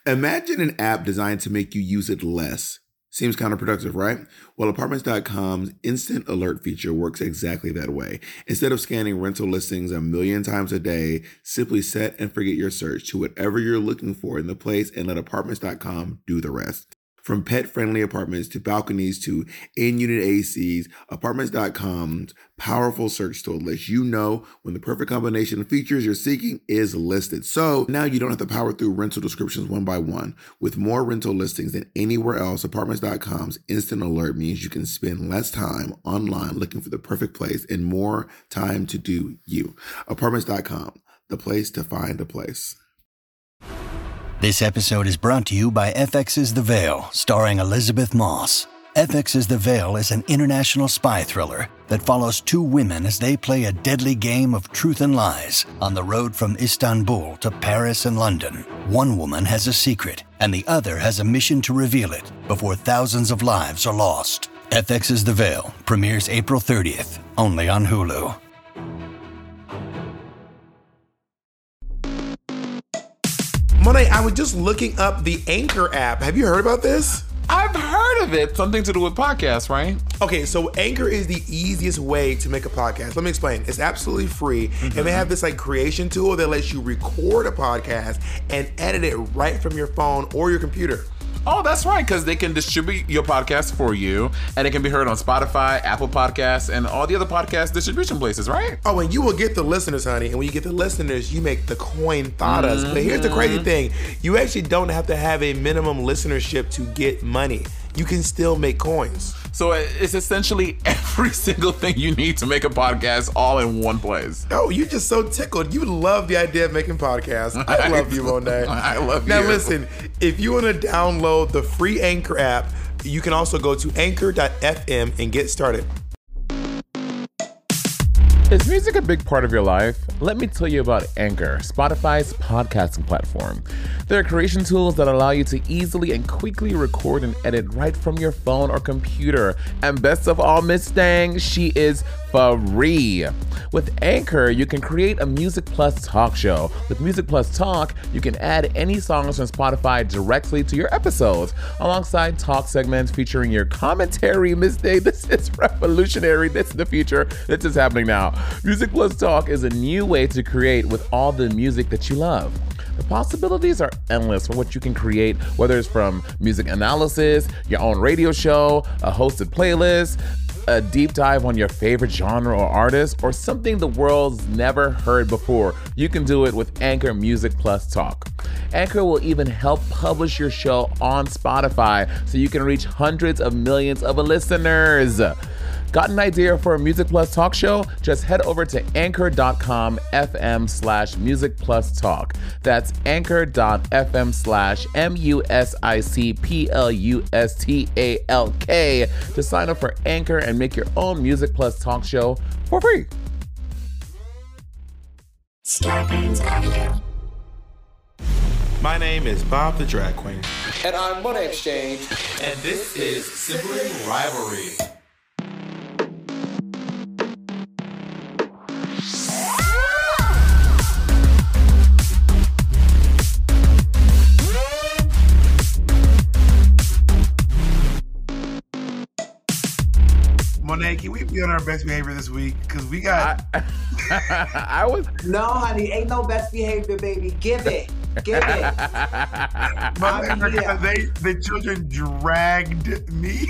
Imagine an app designed to make you use it less. Seems counterproductive, right? Well, Apartments.com's instant alert feature works exactly that way. Instead of scanning rental listings a million times a day, simply set and forget your search to whatever you're looking for in the place and let Apartments.com do the rest. From pet-friendly apartments to balconies to in-unit ACs, Apartments.com's powerful search tool lets you know when the perfect combination of features you're seeking is listed. So now you don't have to power through rental descriptions one by one. With more rental listings than anywhere else, Apartments.com's instant alert means you can spend less time online looking for the perfect place and more time to do you. Apartments.com, the place to find the place. This episode is brought to you by FX's The Veil, starring Elizabeth Moss. FX's The Veil is an international spy thriller that follows two women as they play a deadly game of truth and lies on the road from Istanbul to Paris and London. One woman has a secret, and the other has a mission to reveal it before thousands of lives are lost. FX's The Veil premieres April 30th, only on Hulu. Monet, I was just looking up the Anchor app. Have you heard about this? I've heard of it. Something to do with podcasts, right? Okay, so Anchor is the easiest way to make a podcast. Let me explain. It's absolutely free. And they have this creation tool that lets you record a podcast and edit it right from your phone or your computer. Oh, that's right, because they can distribute your podcast for you, and it can be heard on Spotify, Apple Podcasts, and all the other podcast distribution places, right? Oh, and you will get the listeners, honey. And when you get the listeners, you make the coin fadas. But here's the crazy thing. You actually don't have to have a minimum listenership to get money. You can still make coins. So it's essentially every single thing you need to make a podcast all in one place. Oh, you're just so tickled. You love the idea of making podcasts. I love you, Monet. I love you. Now listen, if you want to download the free Anchor app, you can also go to anchor.fm and get started. Is music a big part of your life? Let me tell you about Anchor, Spotify's podcasting platform. There are creation tools that allow you to easily and quickly record and edit right from your phone or computer. And best of all, Miss Dang, she is free. With Anchor, you can create a Music Plus talk show. With Music Plus Talk, you can add any songs from Spotify directly to your episodes, alongside talk segments featuring your commentary. Miss Day, this is revolutionary. This is the future. This is happening now. Music Plus Talk is a new way to create with all the music that you love. The possibilities are endless for what you can create, whether it's from music analysis, your own radio show, a hosted playlist, a deep dive on your favorite genre or artist, or something the world's never heard before. You can do it with Anchor Music Plus Talk. Anchor will even help publish your show on Spotify so you can reach hundreds of millions of listeners. Got an idea for a Music Plus talk show? Just head over to anchor.com/Music Plus Talk. That's anchor.fm/MusicPlusTalk to sign up for Anchor and make your own Music Plus talk show for free. My name is Bob the Drag Queen. And I'm Money Exchange. And this is Sibling Rivalry. Monet, can we be on our best behavior this week? Because we got... No, honey, ain't no best behavior, baby. Give it. Give it. The children dragged me.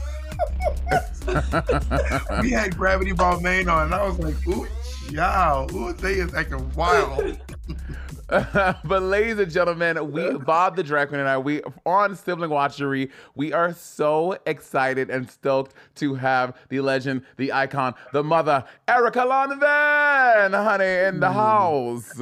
We had Gravity Ball Main on, and I was like, ooh, y'all. Ooh, they is acting wild. But ladies and gentlemen, Bob the Drag Queen and I, we on Sibling Watchery, we are so excited and stoked to have the legend, the icon, the mother, Erica Lonvan, honey, in the house.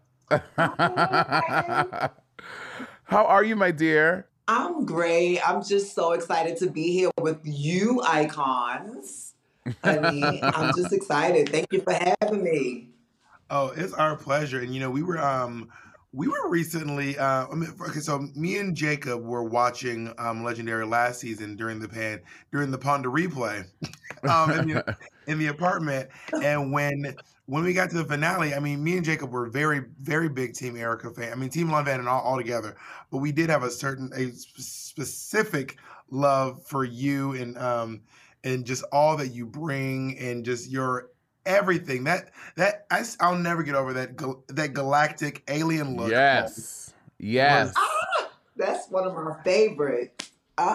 How are you, my dear? I'm great. I'm just so excited to be here with you, icons. Honey, I'm just excited. Thank you for having me. Oh, it's our pleasure. And we were recently so me and Jacob were watching Legendary last season during the Ponder replay in the apartment, and when when we got to the finale, I mean, me and Jacob were very, very big Team Erica fan. I mean, Team Lon Van and all together. But we did have a specific love for you and just all that you bring and just your everything. I'll never get over that galactic alien look. Yes. That's one of my favorites.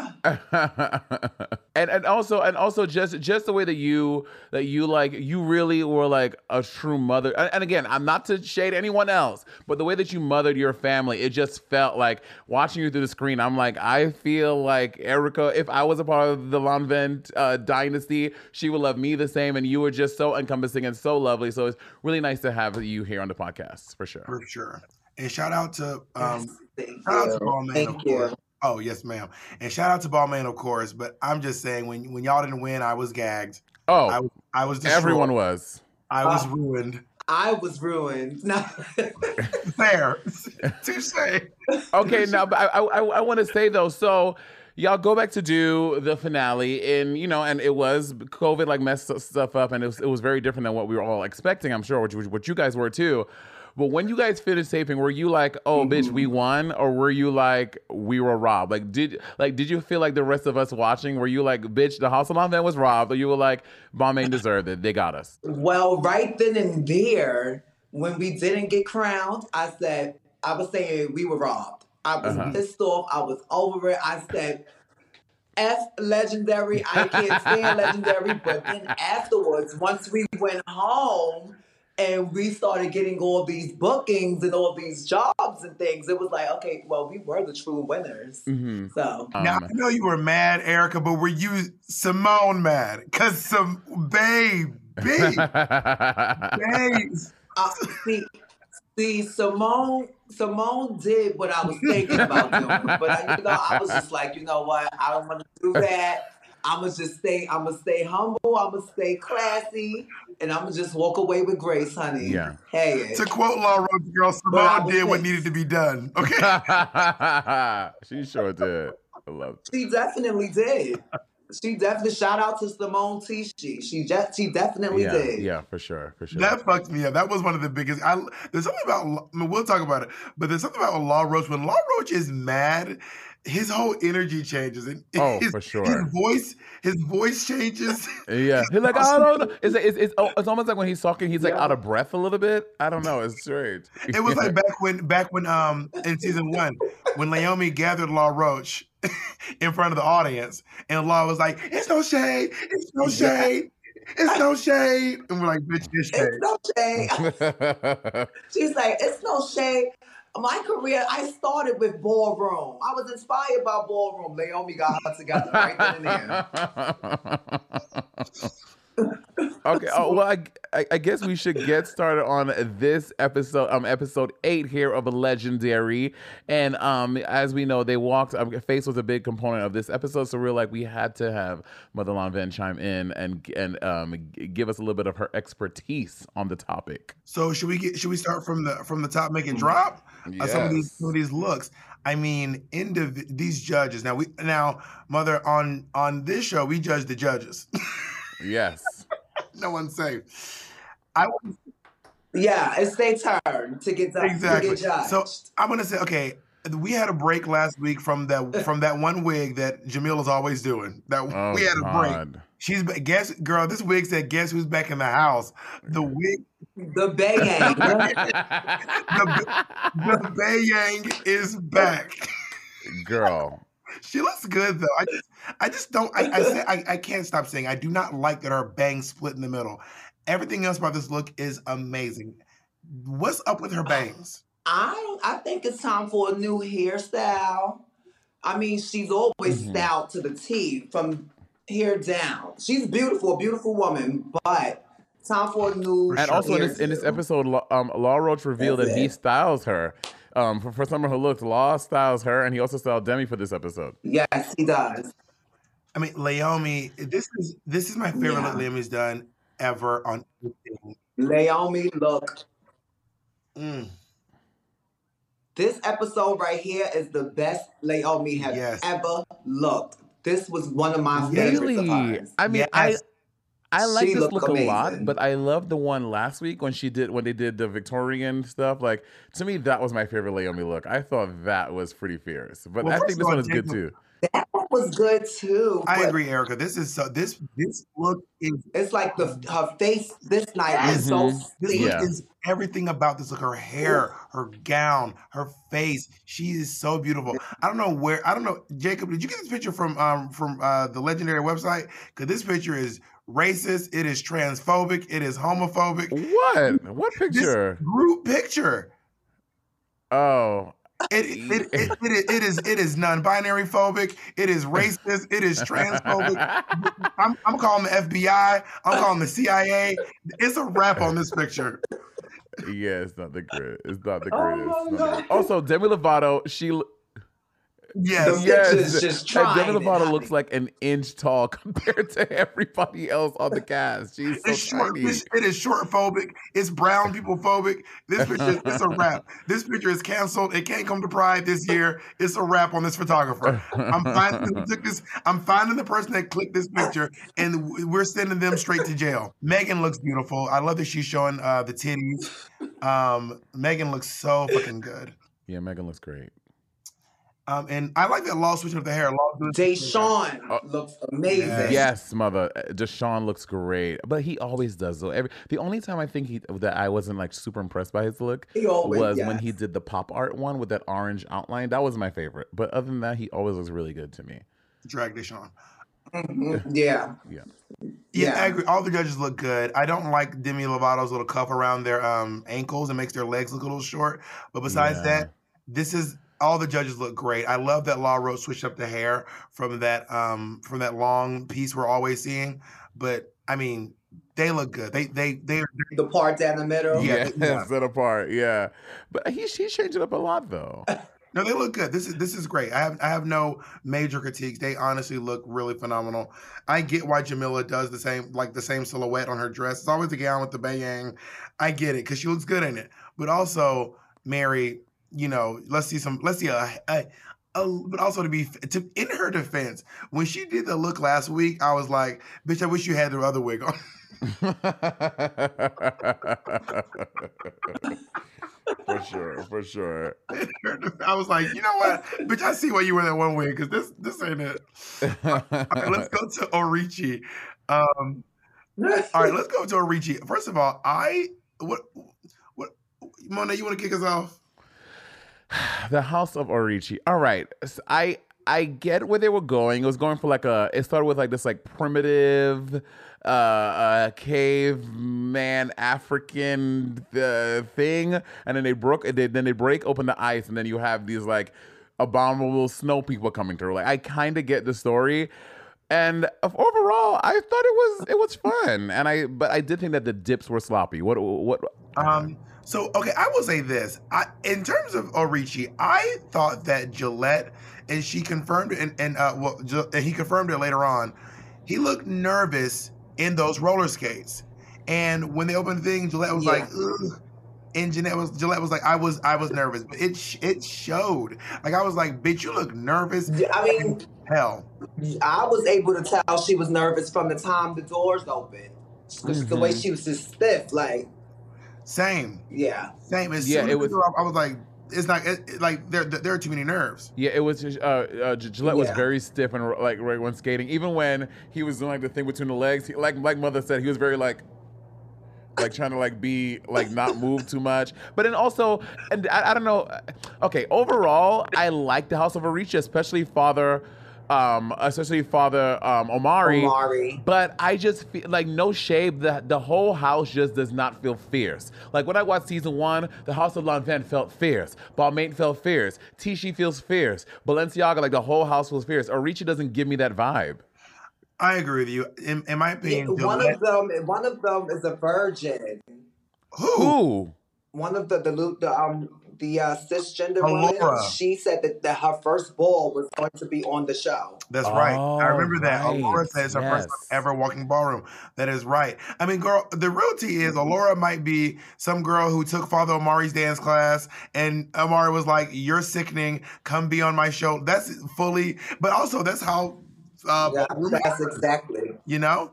and also just the way that you like, you really were like a true mother. And again, I'm not to shade anyone else, but the way that you mothered your family, it just felt like watching you through the screen. I'm like, I feel like Erica, if I was a part of the Lon Van dynasty, she would love me the same. And you were just so encompassing and so lovely. So it's really nice to have you here on the podcast, for sure. For sure. And shout out to Thank Balmain, Thank of you. course. Oh, yes, ma'am. And shout out to Balmain, of course. But I'm just saying, when y'all didn't win, I was gagged. Oh, I was destroyed. everyone was. I was ruined. I was ruined. No. Fair. Touche. Okay, now, but I want to say though, so y'all go back to do the finale, and and it was COVID like messed stuff up, and it was very different than what we were all expecting, I'm sure, what you guys were too. But when you guys finished taping, were you like, oh, bitch, we won? Or were you like, we were robbed? Like, did you feel like the rest of us watching, were you like, bitch, the House of Lon Van was robbed? Or you were like, Balmain deserved it, they got us? Well, right then and there, when we didn't get crowned, I was saying we were robbed. I was pissed off. I was over it. I said, F Legendary. I can't stand Legendary. But then afterwards, once we went home, and we started getting all these bookings and all these jobs and things, it was like, okay, well, we were the true winners. Mm-hmm. So now I know you were mad, Erica, but were you Simone mad? Because babe. See, Simone did what I was thinking about doing, but I was just like, you know what? I don't want to do that. I'm gonna stay humble. I'm gonna stay classy, and I'm gonna just walk away with grace, honey. Yeah. Hey. To quote Law Roach, girl, Simone did what needed to be done. Okay. She sure did. I love it. She definitely did. Shout out to Simone Tishi. She definitely did. Yeah, for sure. That fucked me up. That was one of the biggest. There's something about. We'll talk about it, but there's something about Law Roach. When Law Roach is mad, his whole energy changes, and for sure. His voice changes. Yeah, he's like, I don't know. It's almost like when he's talking, he's like out of breath a little bit. I don't know. It's strange. It was like back when in season 1 when Naomi gathered Law Roach in front of the audience, and Law was like, "It's no shade. It's no shade. It's no shade." And we're like, "Bitch, it's shade. It's no shade." She's like, "It's no shade." My career, I started with Ballroom. I was inspired by Ballroom. Naomi got her together right then and there. Okay. Oh, well, I guess we should get started on this episode, episode 8 here of Legendary. And as we know, they walked. Face was a big component of this episode, so we had to have Mother Lon Van chime in and give us a little bit of her expertise on the topic. So should we start from the top, make it drop? Yes. Some of these looks. I mean, these judges. Now, Mother, on this show, we judge the judges. Yes. No one's safe. Yeah, it's their turn to get done. Exactly. To get judged. So I'm gonna say, okay, we had a break last week from that one wig that Jamila's always doing. We had a break. She's girl. This wig said, "Guess who's back in the house?" The wig. The Bayang. the Bayang is back. Girl. She looks good though. I just don't. I can't stop saying I do not like that her bangs split in the middle. Everything else about this look is amazing. What's up with her bangs? I think it's time for a new hairstyle. I mean, she's always styled to the T from here down. She's beautiful, a beautiful woman, but time for a new. And also in this episode, Law Roach revealed that he styles her. For some of her looks, Law styles her, and he also styled Demi for this episode. Yes, he does. I mean, Naomi, this is my favorite look Naomi's done ever on anything. Naomi look. This episode right here is the best Naomi has ever looked. This was one of my favorites of hers. I mean, I like She this look look a lot, amazing. but I love the one last week when they did the Victorian stuff. Like, to me, that was my favorite Naomi look. I thought that was pretty fierce, but Well, I first think of this all, one is good Jacob, too. That one was good too, I but agree, Erica. This is this look is it's like her face this night was yes. so This look Yeah. is everything about this look. Her hair, her gown, her face. She is so beautiful. I don't know, Jacob, did you get this picture from the legendary website? Because this picture is racist, it is transphobic, it is homophobic. What This picture? group picture. Oh, It is non-binary phobic. It is racist. It is transphobic. I'm calling the FBI. I'm calling the CIA. It's a wrap on this picture. yeah, it's not the great. It's not the Oh greatest. my Not the God. great- Also, Demi Lovato, Yes. The picture's just and trying Demi it, Lovato honey. looks like an inch tall compared to everybody else on the cast. She's so It's short. tiny. It is short phobic. It's brown people phobic. This picture, it's a wrap. This picture is canceled. It can't come to Pride this year. It's a wrap on this photographer. I'm finding who took this. I'm finding the person that clicked this picture, and we're sending them straight to jail. Megan looks beautiful. I love that she's showing the titties. Megan looks so fucking good. Yeah, Megan looks great. And I like that Law switching up the hair. Law doing Deshaun looks amazing. Yes, mother. Deshaun looks great, but he always does though. The only time I think that I wasn't like super impressed by his look He always- was yes. when he did the pop art one with that orange outline. That was my favorite. But other than that, he always looks really good to me. drag Deshaun. Mhm. Yeah. Yeah. Yeah, Yeah. I agree. All the judges look good. I don't like Demi Lovato's little cuff around their ankles. It makes their legs look a little short. But besides Yeah. that, all the judges look great. I love that Law Rose switched up the hair from that long piece we're always seeing. But I mean, they look good. They The part down the middle. Yeah. Yeah, set apart. Yeah, but he's changed it up a lot though. no, they look good. This is great. I have no major critiques. They honestly look really phenomenal. I get why Jamila does the same silhouette on her dress. It's always the gown with the bayang. I get it because she looks good in it. But also, Mary, let's see but also in her defense, when she did the look last week, I was like, bitch, I wish you had the other wig on. For sure. I was like, you know what, bitch, I see why you wear that one wig because this ain't it. All right, let's go to Orichi. All right, let's go to Orichi. First of all, what Monet, you want to kick us off? The House of Orichi. All right. So I get where they were going. It was going for it started with like this like primitive caveman African thing, and then they break open the ice, and then you have these like abominable snow people coming through. Like I kind of get the story. And overall, I thought it was fun, but I did think that the dips were sloppy. What? So okay, I will say this. In terms of Orichi, I thought that Gillette, and she confirmed it, and he confirmed it later on. He looked nervous in those roller skates, and when they opened the thing, Gillette was like, ugh. And Gillette was like, I was nervous, but it showed. Like I was like, bitch, you look nervous. I mean, hell. I was able to tell she was nervous from the time the doors opened. The way she was just stiff, like. Same. Yeah. Same. As Yeah, soon it as was. I was like, it's not like there are too many nerves. Yeah, it was. Gillette was very stiff and like right when skating. Even when he was doing like the thing between the legs, like Mother said, he was very like trying to like be like not move too much. But then also, and I don't know. Okay, overall, I like the House of Orichi, especially Father Omari. But I just feel like, no shade, the whole house just does not feel fierce. Like when I watched season 1, the House of Lanvin felt fierce. Balmain felt fierce. Tisci feels fierce. Balenciaga, like the whole house feels fierce. Orichi doesn't give me that vibe. I agree with you. In my opinion, one of them is a virgin. Who? One of the cisgender woman. She said that her first ball was going to be on the show. That's right. I remember that. Allura says her first time ever walking ballroom. That is right. I mean, girl, the real tea is Allura might be some girl who took Father Omari's dance class, and Omari was like, "You're sickening. Come be on my show." That's fully, but also that's how. That's exactly.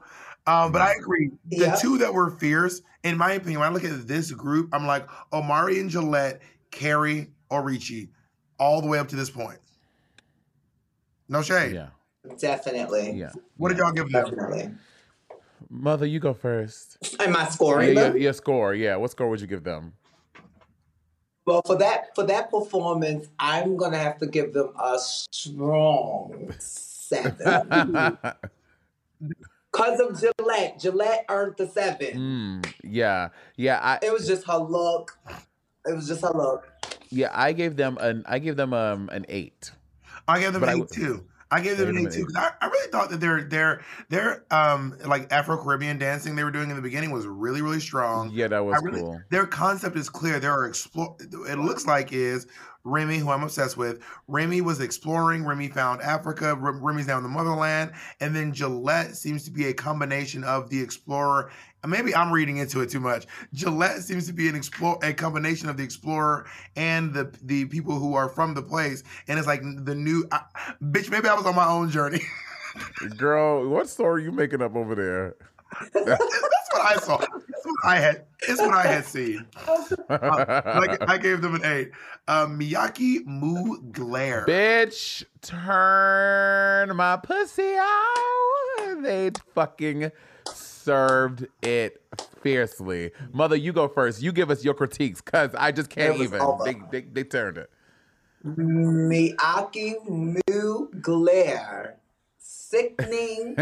But I agree. The Yep. two that were fierce, in my opinion, when I look at this group, I'm like Omari and Gillette, Carrie or Richie, all the way up to this point. No shade. Yeah. Definitely. Yeah. What did y'all give them? Definitely. Mother, you go first. Am I scoring them? Yeah, score. Yeah. What score would you give them? Well, for that performance, I'm gonna have to give them a strong 7. Because of Gillette. Gillette earned the 7. Yeah. It was just her look. Yeah, I gave them an 8. I gave them an 8 too. I gave them an 8 too because I really thought that their like Afro-Caribbean dancing they were doing in the beginning was really, really strong. Yeah, that was cool. Their concept is clear. It looks like is Remy, who I'm obsessed with. Remy was exploring. Remy found Africa. Remy's now in the motherland. And then Gillette seems to be a combination of the explorer. Maybe I'm reading into it too much. Gillette seems to be a combination of the explorer and the people who are from the place. And it's like the new bitch. Maybe I was on my own journey. Girl, what story are you making up over there? That's what I saw. It's what I had seen. I gave them an 8. Miyake Mugler. Bitch, turn my pussy out. They fucking served it fiercely. Mother, you go first. You give us your critiques, because I just can't even. They turned it. Miyake Mugler. Sickening.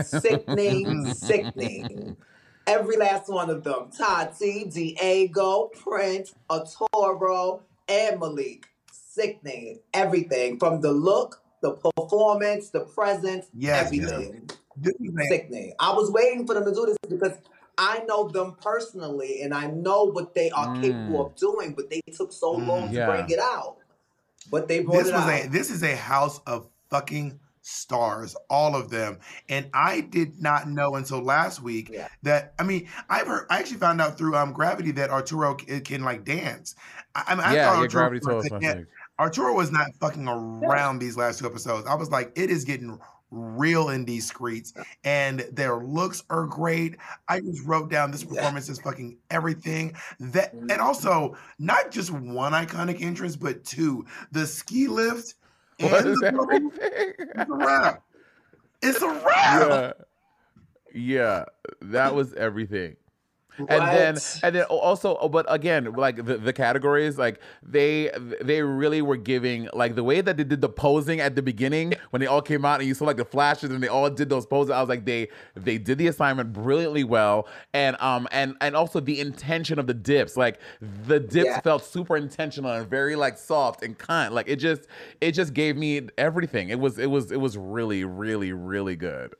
Every last one of them. Tati, Diego, Prince, Arturo, and Malik. Sickening. Everything. From the look, the performance, the presence, everything. Sickening. I was waiting for them to do this because I know them personally and I know what they are capable of doing, but they took so long to bring it out. But they brought it out. This is a house of fucking stars, all of them. And I did not know until last week that, I actually found out through Gravity that Arturo can like dance. I thought Gravity told us. Arturo was not fucking around these last 2 episodes. I was like, it is getting real in these streets and their looks are great. I just wrote down this performance is fucking everything. And also not just one iconic entrance, but 2. The ski lift and it's a wrap. It's a wrap. Yeah, that was everything. And then also, but again, like the categories, like they really were giving, like the way that they did the posing at the beginning when they all came out and you saw like the flashes and they all did those poses. I was like, they did the assignment brilliantly well, and also the intention of the dips, like the dips felt super intentional and very like soft and kind. Like it just gave me everything. It was really, really, really good.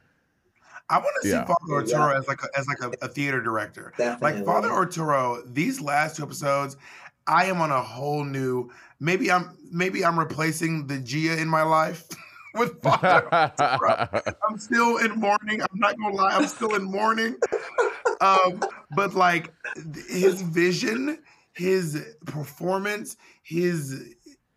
I want to see Father Arturo as like a theater director. Definitely. Like Father Arturo, these last 2 episodes, I am on a whole new. Maybe I'm replacing the Gia in my life with Father Arturo. I'm still in mourning. I'm not gonna lie, I'm still in mourning. But like his vision, his performance, his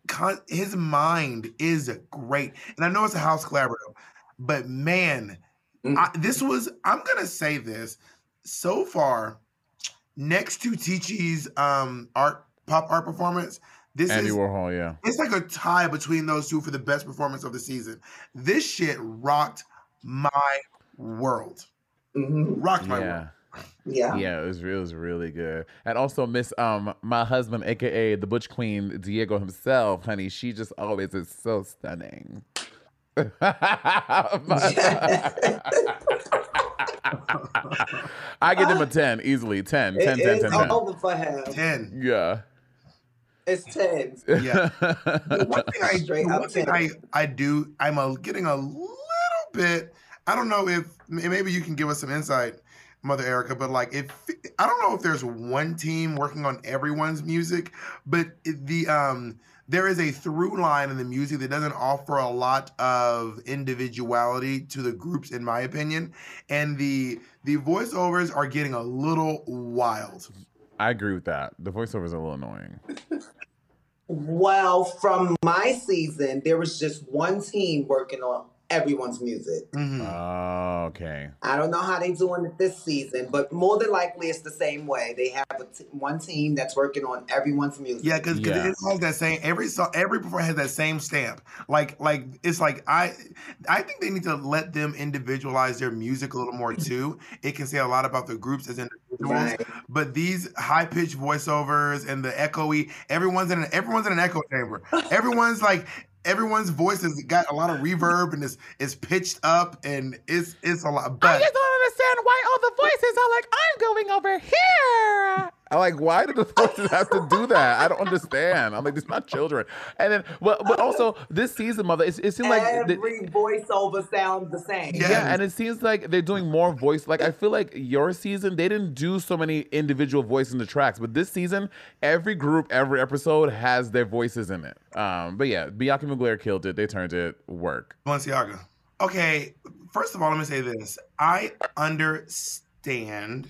mind is great. And I know it's a house collaborative, but man. I'm gonna say this so far, next to Tichi's pop art performance, Andy Warhol, it's like a tie between those 2 for the best performance of the season. This shit rocked my world. Rocked my world. Yeah, it was really good. And also Miss my husband, aka the Butch Queen, Diego himself, honey, she just always is so stunning. I give him a 10 easily. 10. It's over for him. 10. Yeah. It's 10. Yeah. One thing I do, getting a little bit, I don't know if, maybe you can give us some insight, Mother Erica, but like I don't know if there's one team working on everyone's music, but there is a through line in the music that doesn't offer a lot of individuality to the groups, in my opinion. And the voiceovers are getting a little wild. I agree with that. The voiceovers are a little annoying. Well, from my season, there was just one team working on everyone's music. Oh, okay. I don't know how they're doing it this season, but more than likely it's the same way. They have one team that's working on everyone's music. Yeah, because it has that same every performer has that same stamp. Like it's like I think they need to let them individualize their music a little more too. It can say a lot about the groups as individuals. Right. But these high pitched voiceovers and the echoey, everyone's in an echo chamber. Everyone's voice has got a lot of reverb and it's pitched up and it's a lot. But I just don't understand why all the voices are like, I'm going over here. I'm like, why do the voices have to do that? I don't understand. I'm like, it's not children. And then, but also this season, Mother, it seems like every voiceover sounds the same. Yeah, and it seems like they're doing more voice. Like, I feel like your season, they didn't do so many individual voices in the tracks, but this season, every group, every episode has their voices in it. But yeah, Bianca Mugler killed it. They turned it work. Balenciaga. Okay, first of all, let me say this. I understand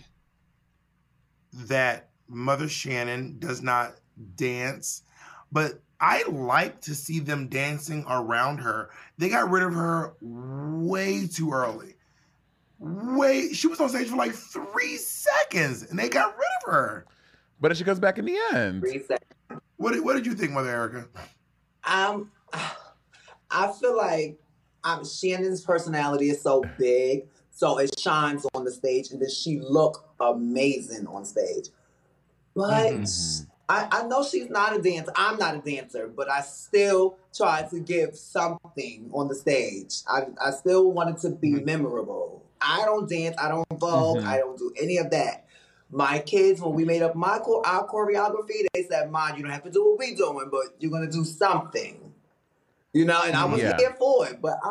that Mother Shannon does not dance, but I like to see them dancing around her. They got rid of her way too early. She was on stage for like 3 seconds, and they got rid of her. But then she comes back in the end. 3 seconds. What did you think, Mother Erica? I feel like Shannon's personality is so big, so it shines on the stage, and then she look amazing on stage. But I know she's not a dancer. I'm not a dancer, but I still try to give something on the stage. I still want it to be memorable. I don't dance. I don't vogue. I don't do any of that. My kids, when we made up our choreography, they said, "Mom, you don't have to do what we're doing, but you're going to do something." You know, and I was here for it. But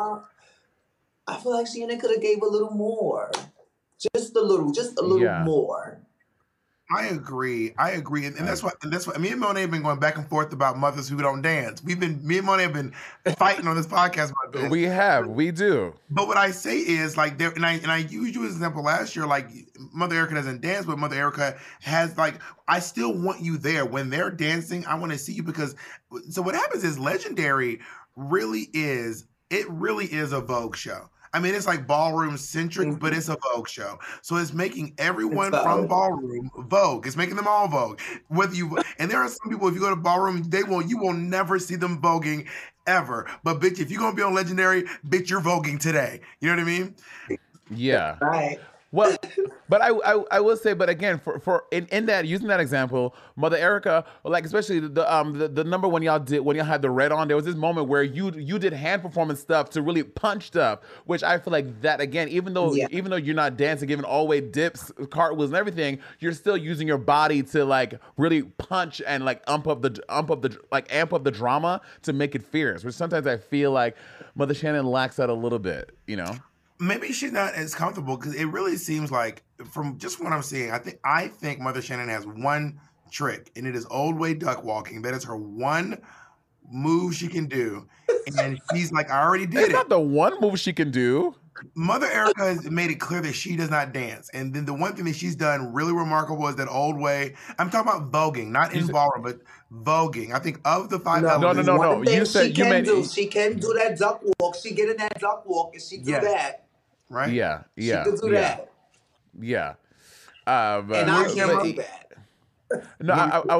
I feel like Shannon could have gave a little more. Just a little more. I agree, and that's what me and Monet have been going back and forth about mothers who don't dance. Me and Monet have been fighting on this podcast about this. We do. But what I say is like there, and I used you as an example last year. Like Mother Erica doesn't dance, but Mother Erica has like I still want you there when they're dancing. I want to see you because so what happens is Legendary really is a Vogue show. I mean, it's like ballroom centric, but it's a Vogue show. So it's making everyone from ballroom Vogue. It's making them all Vogue. And there are some people, if you go to ballroom, you will never see them voguing ever. But bitch, if you're gonna be on Legendary, bitch, you're voguing today. You know what I mean? Yeah. Right. Well, but I will say, but again, for in that using that example, Mother Erica, like especially the number when y'all had the red on, there was this moment where you did hand performance stuff to really punch stuff, which I feel like that again, even though you're not dancing, giving all way dips, cartwheels and everything, you're still using your body to like really punch and like amp up the drama to make it fierce. Which sometimes I feel like Mother Shannon lacks that a little bit, you know. Maybe she's not as comfortable because it really seems like, from just what I'm seeing, I think Mother Shannon has one trick, and it is old way duck walking. That is her one move she can do, and she's like, I already did it. It's not the one move she can do. Mother Erica has made it clear that she does not dance, and then the one thing that she's done really remarkable is that old way. I'm talking about voguing, not in ballroom, but voguing. I think of the five elements. No. You said she can do that duck walk. She get in that duck walk, and she do that. Right? Yeah. She can do that. Yeah. And I can't love that. No,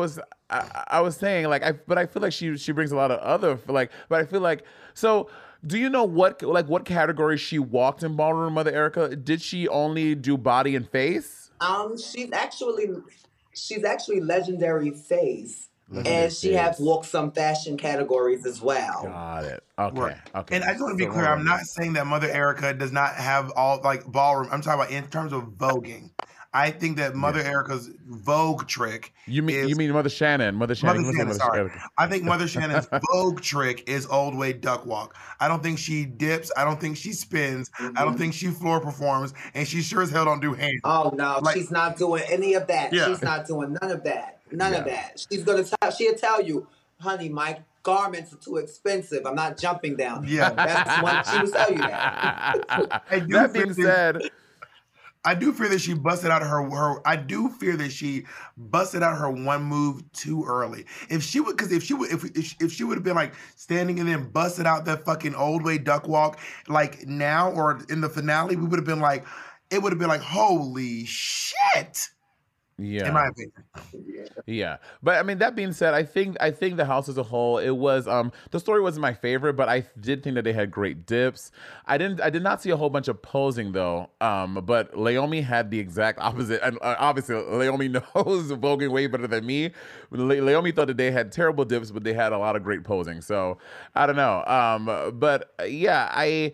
I was saying like I feel like she brings a lot of other but I feel like so. Do you know what category she walked in ballroom, Mother Erica? Did she only do body and face? She's actually Legendary face. And she has walked some fashion categories as well. Got it. Okay. And I just want to be clear, I'm not saying that Mother Erica does not have all like ballroom. I'm talking about in terms of voguing. I think that Mother Erica's Vogue trick. You mean Mother Shannon? Mother Shannon. Sorry. I think Mother Shannon's Vogue trick is old way duck walk. I don't think she dips. I don't think she spins. I don't think she floor performs, and she sure as hell don't do hands. Oh no, she's not doing any of that. Yeah. She's not doing none of that. None of that. She'll tell you, honey, my garments are too expensive. I'm not jumping down. Yeah. That's one. She will tell you that. That being said, I do fear that she busted out her. I do fear that she busted out her one move too early. If she would have been like standing and then busted out that fucking old way duck walk like now or in the finale, we would have been like, it would have been like, holy shit. Yeah. In my opinion. Yeah. But I mean, that being said, I think the house as a whole, it was the story wasn't my favorite, but I did think that they had great dips. I did not see a whole bunch of posing though. But Leomi had the exact opposite. And obviously Leomi knows voguing way better than me. Leomi thought that they had terrible dips, but they had a lot of great posing. So I don't know. But yeah,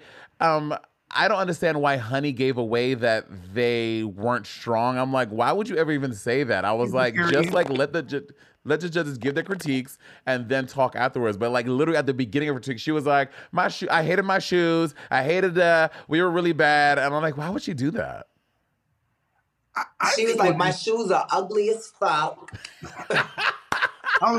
I don't understand why Honey gave away that they weren't strong. I'm like, why would you ever even say that? I was like, just like let the judges give their critiques and then talk afterwards. But like literally at the beginning of her critique, she was like, I hated my shoes. I hated we were really bad. And I'm like, why would she do that? She was like, my shoes are ugly as fuck. I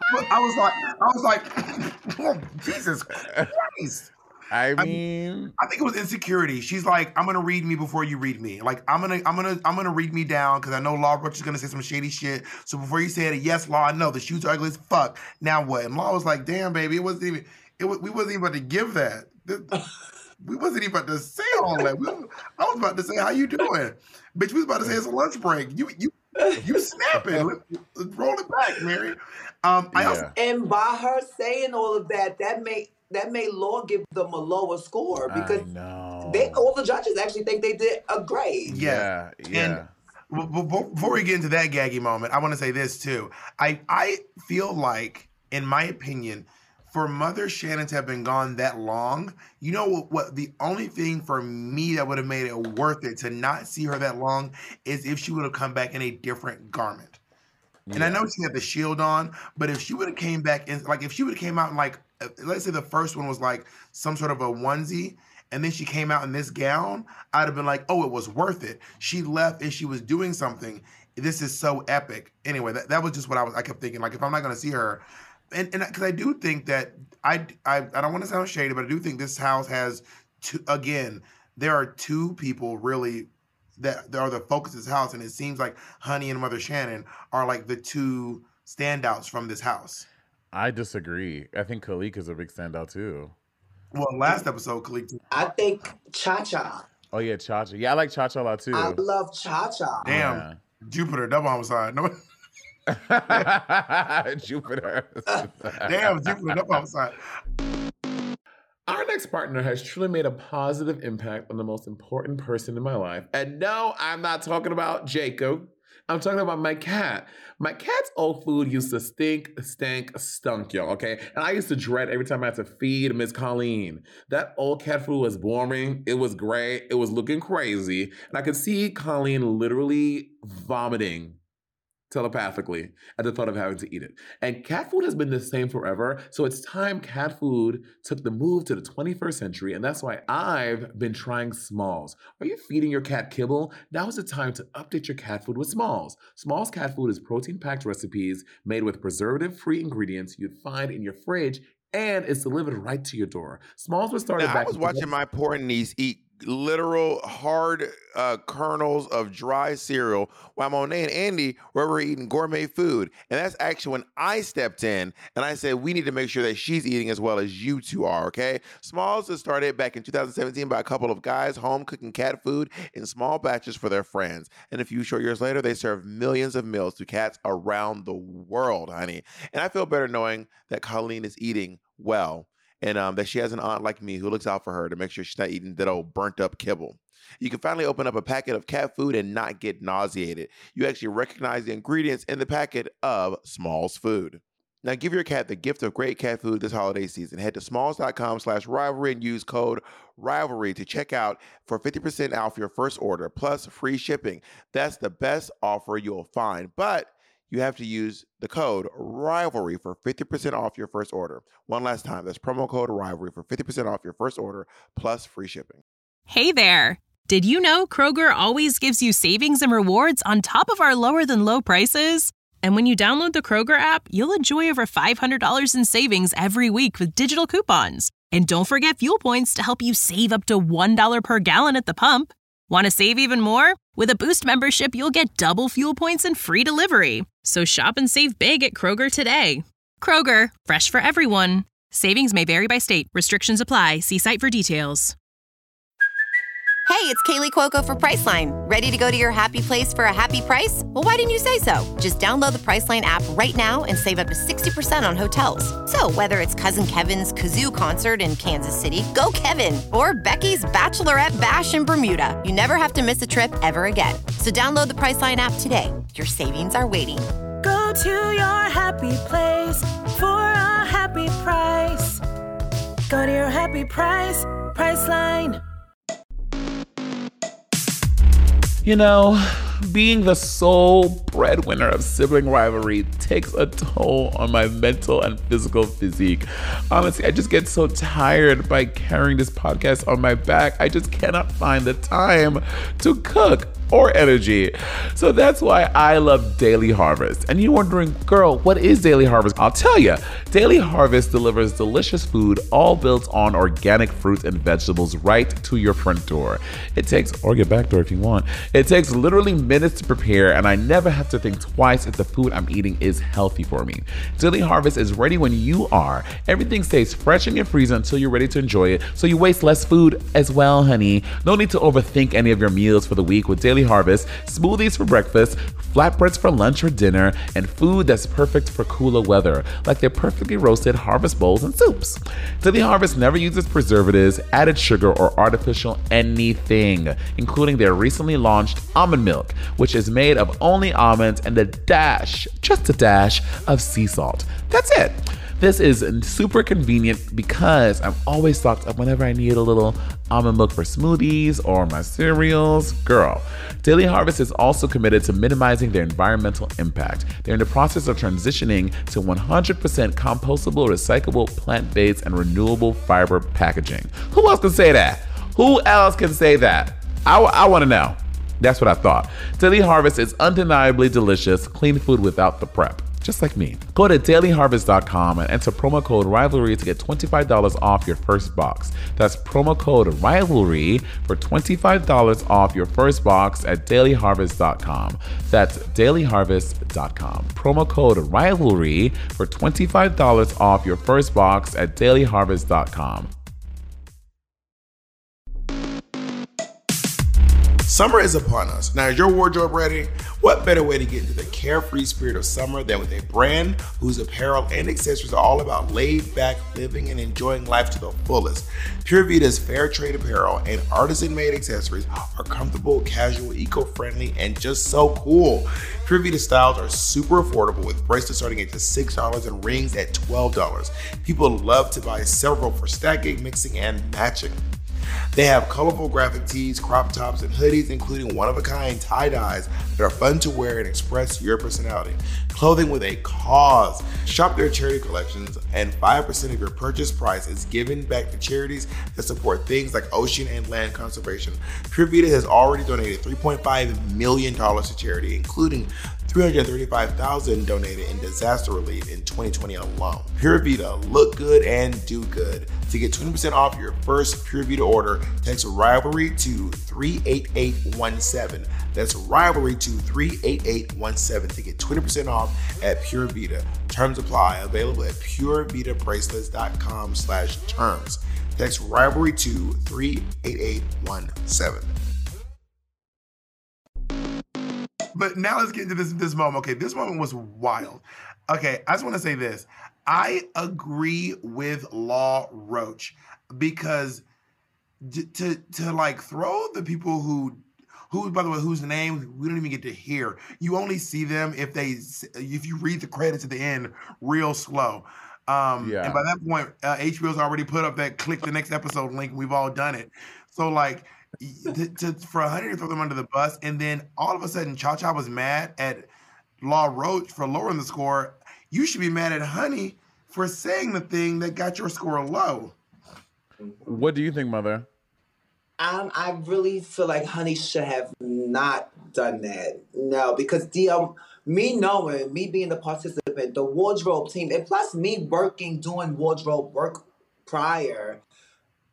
was like, oh, Jesus Christ. I mean, I think it was insecurity. She's like, I'm gonna read me before you read me. Like, I'm gonna read me down because I know Law Roach is gonna say some shady shit. So before you say it, yes, Law, I know the shoes are ugly as fuck. Now what? And Law was like, damn, baby, we wasn't even about to give that. We wasn't even about to say all that. I was about to say, how you doing, bitch? We was about to say it's a lunch break. You snapping? Roll it back, Mary. And by her saying all of that, that made Law give them a lower score because all the judges actually think they did a grade. Yeah. And before we get into that gaggy moment, I want to say this too. I feel like, in my opinion, for Mother Shannon to have been gone that long, you know what the only thing for me that would have made it worth it to not see her that long is if she would have come back in a different garment. And I know she had the shield on, but if she would have came back in, like if she would have came out in like, let's say the first one was like some sort of a onesie, and then she came out in this gown, I'd have been like, oh, it was worth it. She left and she was doing something. This is so epic. Anyway, that was just what I kept thinking. Like, if I'm not going to see her, and because I do think that I don't want to sound shady, but I do think this house has there are two people really that are the focus of this house, and it seems like Honey and Mother Shannon are like the two standouts from this house. I disagree. I think Khalik is a big standout too. Well, last episode, Khalik. I think Cha-Cha. Oh yeah, Cha-Cha. Yeah, I like Cha-Cha a lot too. I love Cha-Cha. Damn, Jupiter, double homicide. No. Jupiter. Damn, Jupiter, double homicide. Our next partner has truly made a positive impact on the most important person in my life. And no, I'm not talking about Jacob. I'm talking about my cat. My cat's old food used to stunk, y'all, okay? And I used to dread every time I had to feed Miss Colleen. That old cat food was boring. It was gray. It was looking crazy. And I could see Colleen literally vomiting telepathically at the thought of having to eat it. And cat food has been the same forever, so it's time cat food took the move to the 21st century, and that's why I've been trying Smalls. Are you feeding your cat kibble? Now is the time to update your cat food with Smalls. Smalls cat food is protein-packed recipes made with preservative-free ingredients you'd find in your fridge, and it's delivered right to your door. Smalls was started back. I was watching my poor niece eat literal hard kernels of dry cereal while Monet and Andy were eating gourmet food. And that's actually when I stepped in and I said, we need to make sure that she's eating as well as you two are, okay? Smalls was started back in 2017 by a couple of guys home cooking cat food in small batches for their friends. And a few short years later, they serve millions of meals to cats around the world, honey. And I feel better knowing that Colleen is eating well. And that she has an aunt like me who looks out for her to make sure she's not eating that old burnt up kibble. You can finally open up a packet of cat food and not get nauseated. You actually recognize the ingredients in the packet of Smalls food. Now give your cat the gift of great cat food this holiday season. Head to smalls.com/rivalry and use code rivalry to check out for 50% off your first order plus free shipping. That's the best offer you'll find. But you have to use the code RIVALRY for 50% off your first order. One last time, that's promo code RIVALRY for 50% off your first order plus free shipping. Hey there! Did you know Kroger always gives you savings and rewards on top of our lower-than-low prices? And when you download the Kroger app, you'll enjoy over $500 in savings every week with digital coupons. And don't forget fuel points to help you save up to $1 per gallon at the pump. Want to save even more? With a Boost membership, you'll get double fuel points and free delivery. So shop and save big at Kroger today. Kroger, fresh for everyone. Savings may vary by state. Restrictions apply. See site for details. Hey, it's Kaylee Cuoco for Priceline. Ready to go to your happy place for a happy price? Well, why didn't you say so? Just download the Priceline app right now and save up to 60% on hotels. So whether it's Cousin Kevin's Kazoo Concert in Kansas City, go Kevin, or Becky's Bachelorette Bash in Bermuda, you never have to miss a trip ever again. So download the Priceline app today. Your savings are waiting. Go to your happy place for a happy price. Go to your happy price, Priceline. You know, being the sole breadwinner of sibling rivalry takes a toll on my mental and physical physique. Honestly, I just get so tired by carrying this podcast on my back. I just cannot find the time to cook or energy. So that's why I love Daily Harvest. And you're wondering, girl, what is Daily Harvest? I'll tell you. Daily Harvest delivers delicious food, all built on organic fruits and vegetables right to your front door. It takes, or your back door if you want. It takes literally minutes to prepare, and I never have to think twice if the food I'm eating is healthy for me. Daily Harvest is ready when you are. Everything stays fresh in your freezer until you're ready to enjoy it, so you waste less food as well, honey. No need to overthink any of your meals for the week with Daily Harvest, smoothies for breakfast, flatbreads for lunch or dinner, and food that's perfect for cooler weather, like their perfectly roasted harvest bowls and soups. Daily Harvest never uses preservatives, added sugar, or artificial anything, including their recently launched almond milk, which is made of only almonds and a dash, just a dash, of sea salt. That's it. This is super convenient because I'm always stocked up whenever I need a little almond milk for smoothies or my cereals. Girl, Daily Harvest is also committed to minimizing their environmental impact. They're in the process of transitioning to 100% compostable, recyclable, plant-based, and renewable fiber packaging. Who else can say that? Who else can say that? I want to know. That's what I thought. Daily Harvest is undeniably delicious, clean food without the prep. Just like me. Go to dailyharvest.com and enter promo code RIVALRY to get $25 off your first box. That's promo code RIVALRY for $25 off your first box at dailyharvest.com. That's dailyharvest.com. Promo code RIVALRY for $25 off your first box at dailyharvest.com. Summer is upon us. Now, is your wardrobe ready? What better way to get into the carefree spirit of summer than with a brand whose apparel and accessories are all about laid-back living and enjoying life to the fullest. Pure Vita's fair trade apparel and artisan-made accessories are comfortable, casual, eco-friendly, and just so cool. Pure Vita styles are super affordable with bracelets starting at just $6 and rings at $12. People love to buy several for stacking, mixing, and matching. They have colorful graphic tees, crop tops, and hoodies, including one-of-a-kind tie-dyes that are fun to wear and express your personality. Clothing with a cause. Shop their charity collections, and 5% of your purchase price is given back to charities that support things like ocean and land conservation. Pure Vita has already donated $3.5 million to charity, including $335,000 donated in disaster relief in 2020 alone. Pure Vita, look good and do good. To get 20% off your first Pure Vita order, text RIVALRY to 38817. That's RIVALRY to 38817 to get 20% off at Pure Vita. Terms apply. Available at purevitabracelets.com/terms. Text RIVALRY to 38817. But now let's get into this moment. Okay, this moment was wild. Okay, I just want to say this. I agree with Law Roach because to like throw the people who by the way, whose names we don't even get to hear. You only see them if you read the credits at the end real slow. And by that point, HBO's already put up that click the next episode link. We've all done it. So like for Honey to throw them under the bus, and then all of a sudden Cha Cha was mad at Law Roach for lowering the score. You should be mad at Honey for saying the thing that got your score low. What do you think, Mother? I really feel like Honey should have not done that. No, because me being the participant, the wardrobe team, and plus me doing wardrobe work prior,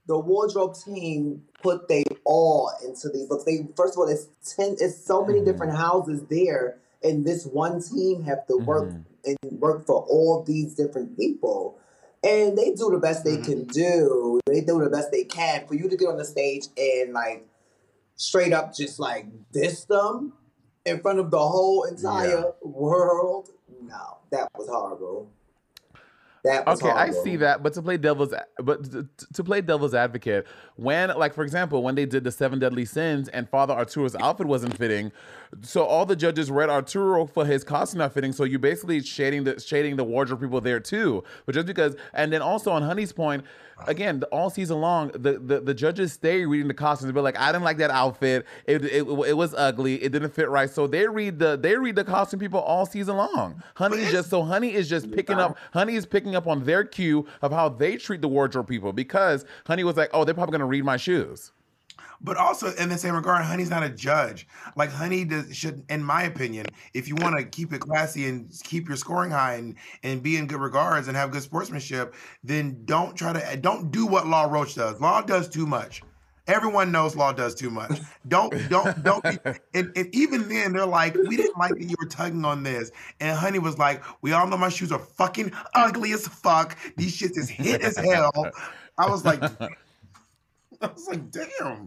the wardrobe team put they all into these looks. They first of all, it's so many different houses there, and this one team have to work for all these different people. And they do the best they can do. They do the best they can. For you to get on the stage and like straight up just like diss them in front of the whole entire world, no, that was horrible. That was horrible. I see that, but to play devil's advocate, when, like, for example, when they did the 7 Deadly Sins and Father Arturo's outfit wasn't fitting, so all the judges read Arturo for his costume not fitting, so you basically shading the wardrobe people there too. But just because, and then also on Honey's point, again, all season long, the judges stay reading the costumes, but like, I didn't like that outfit. It was ugly. It didn't fit right. So they read the costume people all season long. Honey is picking up on their cue of how they treat the wardrobe people, because Honey was like, oh, they're probably gonna read my shoes. But also, in the same regard, Honey's not a judge. Like, Honey should, in my opinion, if you want to keep it classy and keep your scoring high and be in good regards and have good sportsmanship, then don't do what Law Roach does. Law does too much. Everyone knows Law does too much. Don't be, and even then they're like, we didn't like that you were tugging on this. And Honey was like, we all know my shoes are fucking ugly as fuck. These shits is hit as hell. I was like, damn.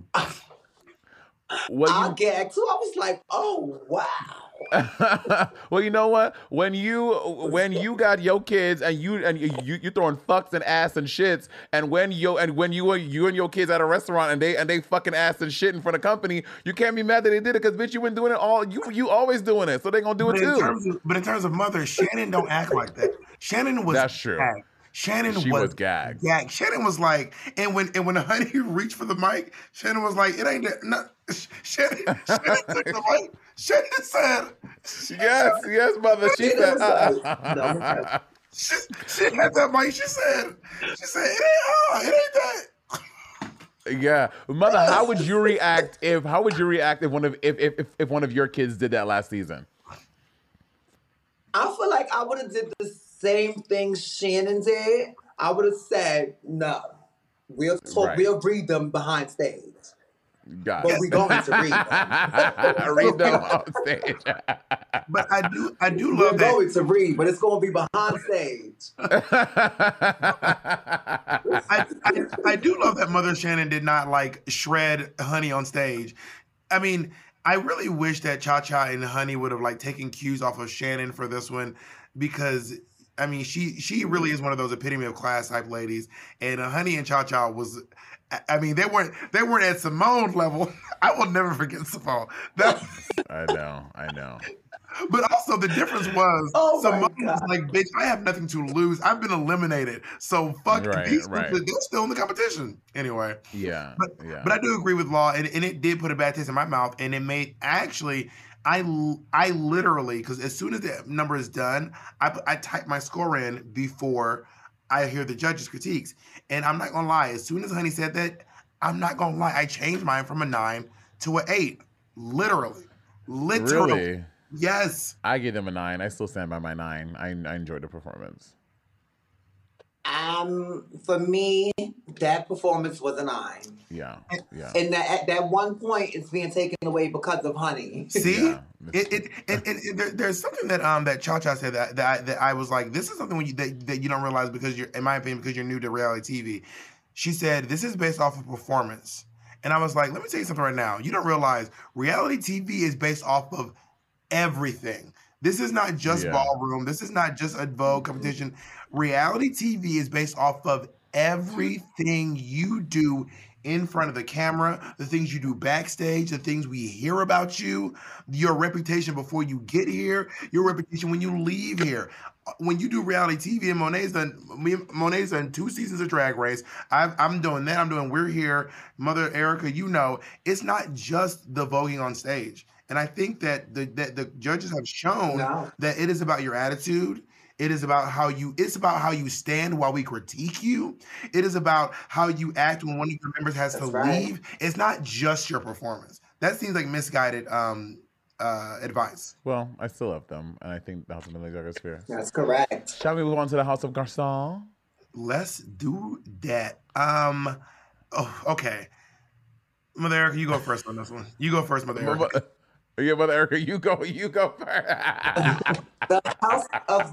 I gagged too. I was like, oh wow. Well, you know what? When you got your kids and you throwing fucks and ass and shits, and when you and your kids at a restaurant and they fucking ass and shit in front of company, you can't be mad that they did it, because bitch, you been doing it all. You always doing it, so they gonna do it too. But in terms of mother, Shannon don't act like that. Shannon was. That's true. Gagged. She was gagged. Shannon was like, and when Honey reached for the mic, Shannon was like, it ain't that. No. Shannon took the mic. Shannon said, yes, mother. She said, she had that mic. She said, it ain't that. Yeah, mother. How would you react if one of your kids did that last season? I feel like I would have did the same thing Shannon did. I would have said, no, we'll talk, we'll read them behind stage. Got but we're going to read them. Read them on stage. But I do love we're that. Going to read, but it's going to be behind stage. I do love that Mother Shannon did not like shred Honey on stage. I mean, I really wish that Cha Cha and Honey would have like taken cues off of Shannon for this one, because I mean, she really is one of those epitome of class type ladies, and Honey and Cha Cha was. I mean, they weren't at Simone level. I will never forget Simone. I know. But also the difference was Simone was like, bitch, I have nothing to lose. I've been eliminated. So fuck these people. They're still in the competition. Anyway. Yeah. But I do agree with Law, and it did put a bad taste in my mouth, and it made actually I literally, because as soon as the number is done, I type my score in before I hear the judges' critiques. And I'm not gonna lie, as soon as Honey said that, I'm not gonna lie, I changed mine from a 9 to an 8. Literally. Really? Yes. I gave them a 9. I still stand by my 9. I enjoyed the performance. For me, that performance was a 9. Yeah. And at that one point, it's being taken away because of Honey. See, there's something that Cha Cha said that I was like, this is something that you don't realize because you're, in my opinion, because you're new to reality TV. She said this is based off of performance, and I was like, let me tell you something right now. You don't realize reality TV is based off of everything. This is not just ballroom. This is not just a Vogue competition. Reality TV is based off of everything you do in front of the camera, the things you do backstage, the things we hear about you, your reputation before you get here, your reputation when you leave here. When you do reality TV, and Monet's done 2 seasons of Drag Race. I'm doing that. I'm doing We're Here. Mother Erica, you know, it's not just the voguing on stage. And I think that the judges have shown that it is about your attitude. It is about how you stand while we critique you. It is about how you act when one of your members has to leave. It's not just your performance. That seems like misguided advice. Well, I still love them, and I think the House of Millions is fair. That's correct. Shall we move on to the House of Garçon? Let's do that. Oh, okay. Mother Erica, you go first on this one. You go first, Mother Erica. Yeah, Mother Erica, you go first. The House of.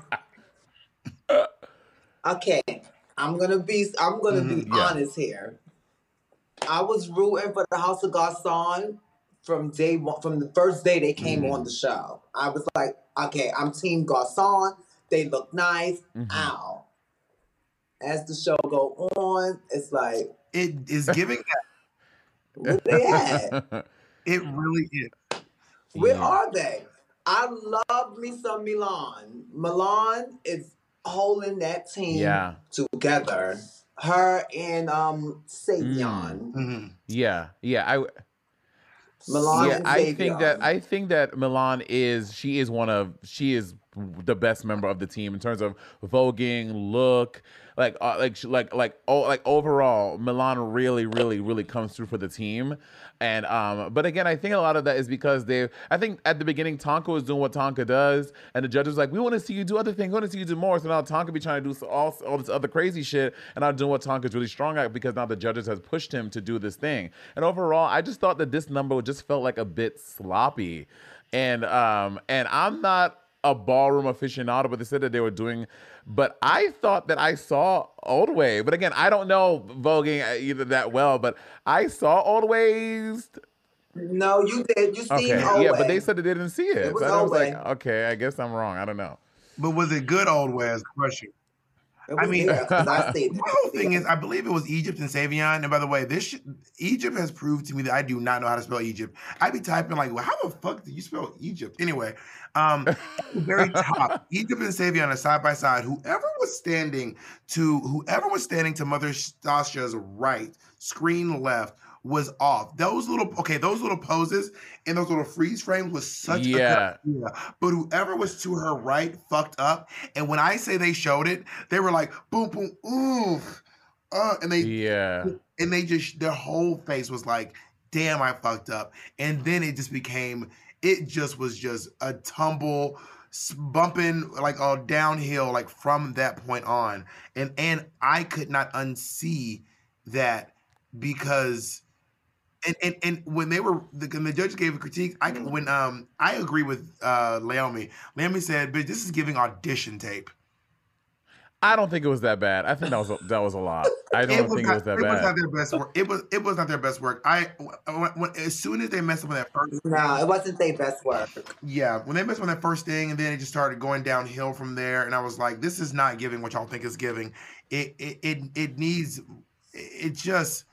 Okay, I'm gonna be honest here. I was rooting for the House of Garcon from day one, from the first day they came on the show. I was like, okay, I'm Team Garcon. They look nice. Ow. As the show go on, it's like it is giving that. What they had. It really is. Where are they? I love me some Milan. Milan is holding that team together. Her and Savion. Yeah. Milan and Savion. I think that Milan is the best member of the team in terms of voguing, look, overall, Milan really comes through for the team. And but again, I think a lot of that is because I think at the beginning Tonka was doing what Tonka does, and the judges was like, we want to see you do other things, we want to see you do more. So now Tonka be trying to do all this other crazy shit and not doing what Tonka's really strong at, because now the judges has pushed him to do this thing. And overall, I just thought that this number just felt like a bit sloppy. And I'm not a ballroom aficionado, but they said that they were doing. But I thought that I saw Old Way. But again, I don't know voguing either that well, but I saw Old Ways. No, you did. You seen Old Way. Yeah, Way. but they said they didn't see it. It was so I was Old Way. like, okay, I guess I'm wrong. I don't know. But was it good Old Way is the question. I mean, my whole thing is, I believe it was Egypt and Savion. And by the way, Egypt has proved to me that I do not know how to spell Egypt. I'd be typing like, well, how the fuck did you spell Egypt? Anyway, very top. Egypt and Savion are side by side. Whoever was standing to Mother Stasha's right, screen left, was off. Those little poses and those little freeze frames was such a good idea. But whoever was to her right fucked up. And when I say they showed it, they were like, boom, boom, oof. And they just, their whole face was like, damn, I fucked up. And then it just was just a tumble, bumping like all downhill, like from that point on. And I could not unsee that, because and when the judge gave a critique, I agree with Leomi. Leomi said, "Bitch, this is giving audition tape." I don't think it was that bad. I think that was a lot. I don't think it was that bad. It was not their best work. It was not their best work. As soon as they messed up with that first, no, it wasn't their best work. Yeah, when they messed with that first thing, and then it just started going downhill from there, and I was like, this is not giving what y'all think it's giving. It needs. It just.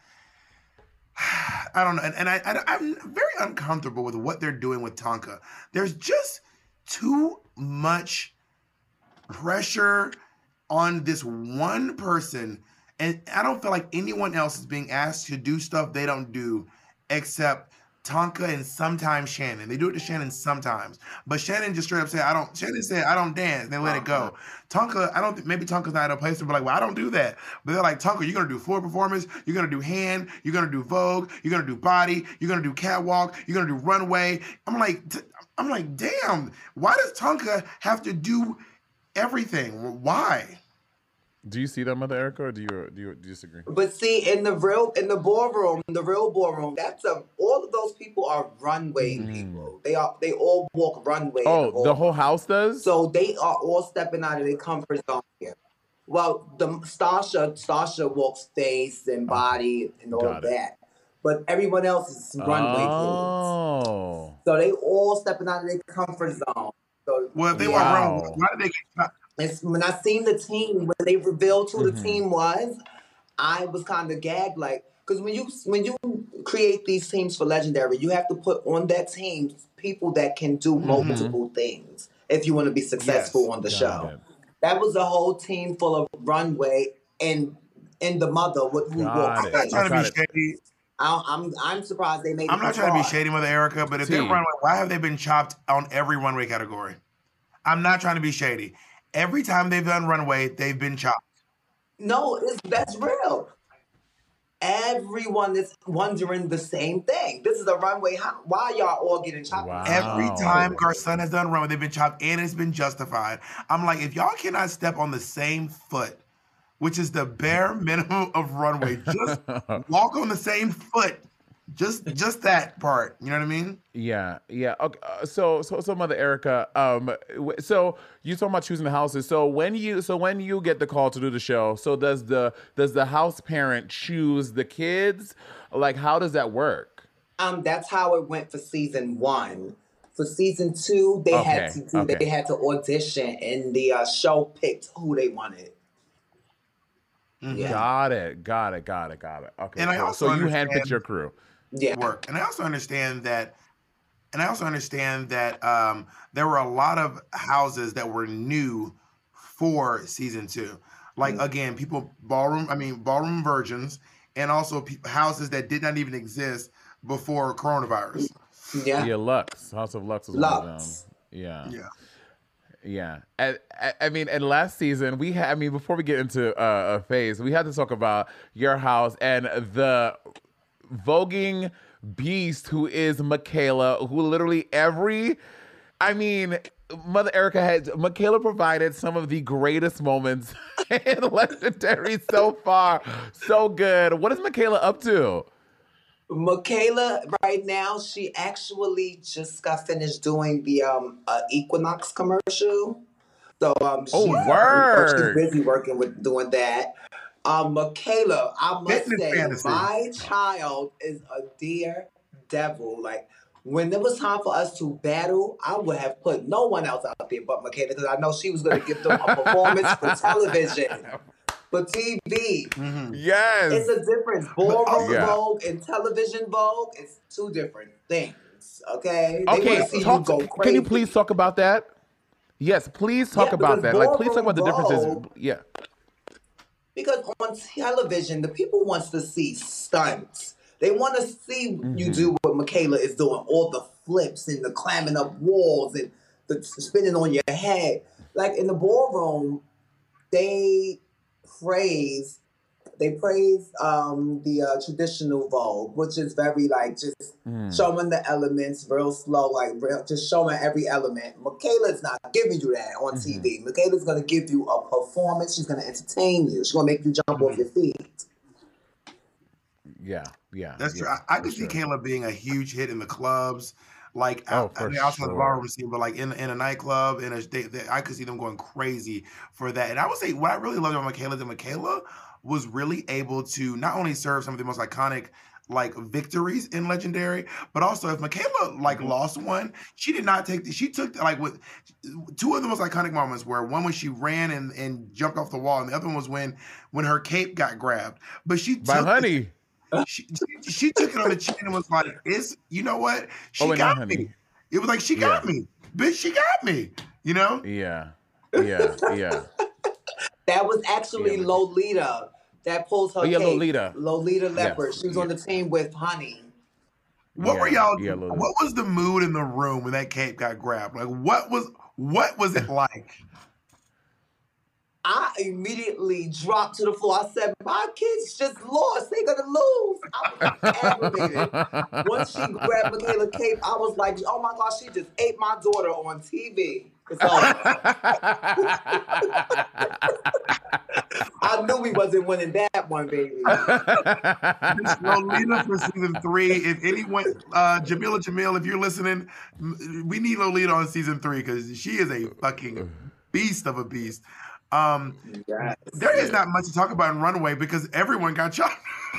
I don't know, and I'm very uncomfortable with what they're doing with Tonka. There's just too much pressure on this one person, and I don't feel like anyone else is being asked to do stuff they don't do, except Tonka and sometimes Shannon. They do it to Shannon sometimes, but Shannon just straight up said, Shannon said, I don't dance, and they let it go. Tonka, I don't think, maybe Tonka's not at a place to be like, well, I don't do that. But they're like, Tonka, you're going to do floor performance, you're going to do hand, you're going to do Vogue, you're going to do body, you're going to do catwalk, you're going to do runway. I'm like, damn, why does Tonka have to do everything? Why? Do you see that, Mother Erica, or do you disagree? But see, in the real ballroom, that's all of those people are runway people. They all walk runway. Oh, the whole house does? So they are all stepping out of their comfort zone here. Well, the Stasha walks face and body and all of that. But everyone else is runway queens. So they all stepping out of their comfort zone. So, well, if they were runway, why did they get cut? When I seen the team, when they revealed who the team was, I was kind of gagged, like, because when you create these teams for Legendary, you have to put on that team people that can do multiple things if you want to be successful on the show. That was a whole team full of runway and the mother who walked. I'm not trying to be shady. I'm surprised they made. I'm not trying to be shady, Mother Erica, but if they're runway, why have they been chopped on every runway category? I'm not trying to be shady. Every time they've done runway, they've been chopped. No, that's real. Everyone is wondering the same thing. This is a runway. Why y'all all getting chopped? Wow. Every time Garcon has done runway, they've been chopped, and it's been justified. I'm like, if y'all cannot step on the same foot which is the bare minimum of runway. Just walk on the same foot. Just that part. You know what I mean? Yeah. Okay. So Mother Erica, so you talking about choosing the houses. So when you get the call to do the show, so does the house parent choose the kids? Like, how does that work? That's how it went for season 1. For season 2, they had to audition, and the show picked who they wanted. Mm-hmm. Yeah. Got it. Okay. And I also so you handpicked your crew. Yeah. Work. And I also understand that there were a lot of houses that were new for season 2. Like again, ballroom virgins, and also houses that did not even exist before coronavirus. Yeah. Yeah, Lux. House of Lux was one of them. Yeah. Yeah. And last season before we get into a phase, we had to talk about your house and the voguing beast who is Michaela, who literally Mother Erica Michaela provided some of the greatest moments in Legendary so far. So good. What is Michaela up to? Michaela, right now, she actually just got finished doing the Equinox commercial. So she's busy working with doing that. Michaela, I must say, my child is a dear devil. Like, when it was time for us to battle, I would have put no one else out there but Michaela, because I know she was going to give them a performance for television, for TV. Mm-hmm. Yes. It's a difference. Ballroom Vogue and television Vogue, it's 2 different things, okay? Can you please talk about that? Yes, please talk about that. Like, please talk about the differences. Yeah. Because on television, the people wants to see stunts. They want to see you do what Michaela is doing, all the flips and the climbing up walls and the spinning on your head. Like in the ballroom, they praise the traditional Vogue, which is very like just showing the elements real slow, like just showing every element. Michaela's not giving you that on TV. Michaela's going to give you a performance. She's going to entertain you. She's going to make you jump off your feet. Yeah. That's true. I could see Kayla being a huge hit in the clubs, like outside the ballroom scene, but like in a nightclub, I could see them going crazy for that. And I would say what I really loved about Michaela is that Michaela was really able to not only serve some of the most iconic like victories in Legendary, but also if Michaela like lost one, she did not take she took like with 2 of the most iconic moments were one when she ran and jumped off the wall, and the other one was when her cape got grabbed. But she took Honey. She took it on the chin and was like, you know what? She got me. It was like, she got me. Bitch, she got me. You know? Yeah. That was actually Lolita that pulls her cape. Lolita Leopard. She was on the team with Honey. What were y'all? What was the mood in the room when that cape got grabbed? Like, what was it like? I immediately dropped to the floor. I said, my kids just lost. They're going to lose. I was aggravated. Once she grabbed Michaela Cape, I was like, oh my gosh, she just ate my daughter on TV. It's over. I knew we wasn't winning that one, baby. Miss Lolita for season 3. If anyone, Jamila Jamil, if you're listening, we need Lolita on season 3 because she is a fucking beast of a beast. There is not much to talk about in Runway because everyone got chopped.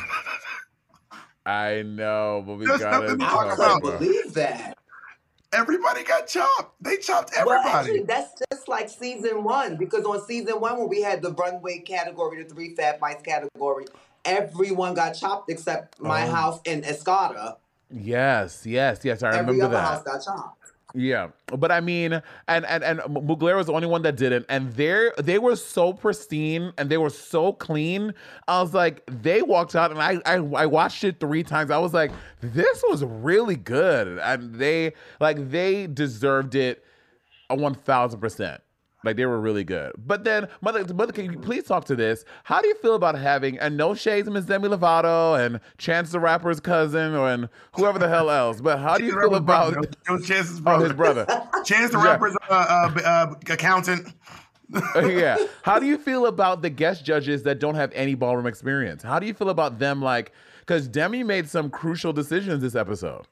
I know, but we There's gotta nothing to I talk can't about. believe that. Everybody got chopped. They chopped everybody. Well, actually, that's just like season 1, because on season 1, when we had the runway category, the 3 Fat Mice category, everyone got chopped except my house and Escada. Yes. I remember Every other that. house got chopped. Yeah, but I mean, and Mugler was the only one that didn't, and they were so pristine and they were so clean. I was like, they walked out, and I watched it 3 times. I was like, this was really good, and they deserved it 1,000%. Like, they were really good. But then, Mother, can you please talk to this? How do you feel about having, and no shades Miss Demi Lovato and Chance the Rapper's cousin and whoever the hell else, but how do you feel about Chance's brother? his brother? Chance the Rapper's accountant. Yeah. How do you feel about the guest judges that don't have any ballroom experience? How do you feel about them? Like, because Demi made some crucial decisions this episode.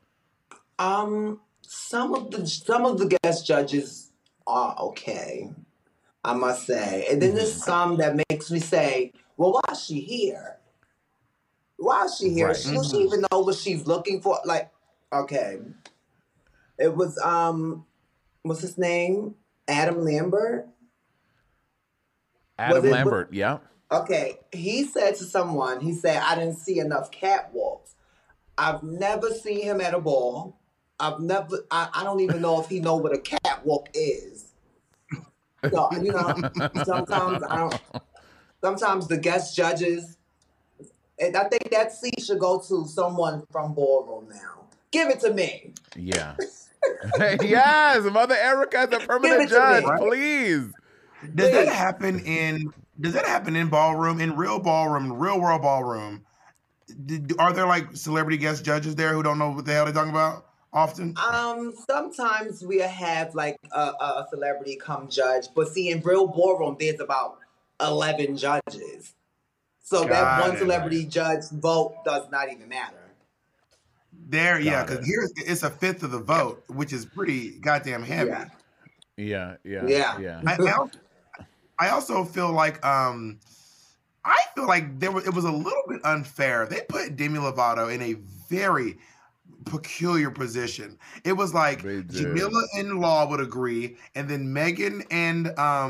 Some of the guest judges are okay, I must say, and then there's some that makes me say, well, why is she here? Why is she here? Right. Does she even know what she's looking for? Like, okay, it was what's his name? Adam Lambert. Adam Lambert, yeah. Okay, he said to someone, he said, I didn't see enough catwalks. I've never seen him at a ball. I don't even know if he know what a catwalk is. So, you know, sometimes the guest judges, and I think that seat should go to someone from ballroom now. Give it to me. Yeah. Yes, Mother Erica is a permanent judge, please. Does that happen in ballroom, in real world ballroom? Are there like celebrity guest judges there who don't know what the hell they're talking about often? Sometimes we have like a celebrity come judge, but see, in real ballroom, there's about 11 judges. So that one celebrity judge vote does not even matter. Because here it's a fifth of the vote, which is pretty goddamn heavy. Yeah. I also feel like it was a little bit unfair. They put Demi Lovato in a very peculiar position. It was like Jamila and Law would agree, and then Megan and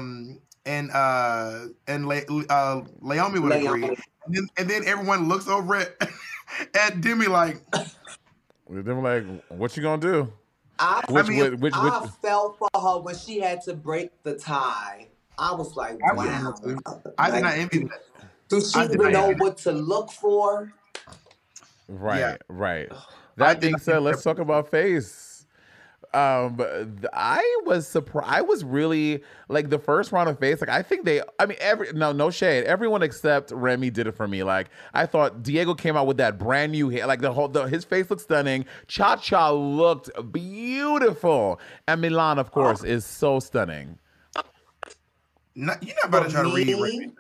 Leomi would agree, and then everyone looks over at Demi like. They're like, what you gonna do? I felt for her when she had to break the tie. I was like, wow. I did not envy that. Does she even know what to look for? Right. That being said, let's talk about face. I was surprised. I was really like the first round of face. Like I think no shade. Everyone except Remy did it for me. Like I thought Diego came out with that brand new hair. Like his face looked stunning. Cha Cha looked beautiful, and Milan, of course, is so stunning. You're not about to try to read Remy.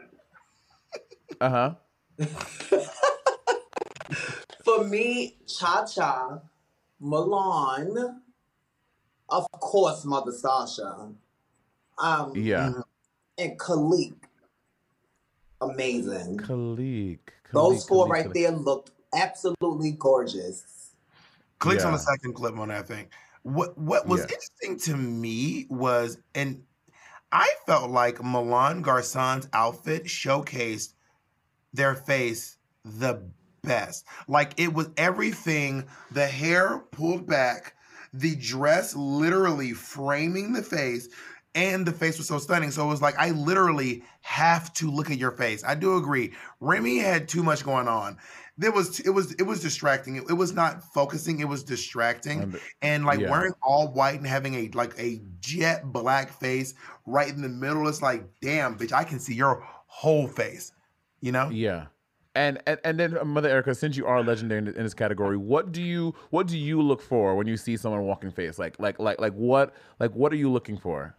For me, Cha Cha, Milan. Of course, Mother Sasha. And Khalik. Amazing. Khalik. Those four right there looked absolutely gorgeous. Khalik's on the second clip on that thing. What was interesting to me was, and I felt like Milan Garçon's outfit showcased their face the best. Like it was everything, the hair pulled back, the dress literally framing the face, and the face was so stunning. So it was like, I literally have to look at your face. I do agree. Remy had too much going on. It was distracting. It was not focusing. It was distracting. And wearing all white and having a jet black face right in the middle. It's like, damn, bitch, I can see your whole face, you know? Yeah. And then Mother Erica, since you are legendary in this category, what do you look for when you see someone walking face? Like what are you looking for?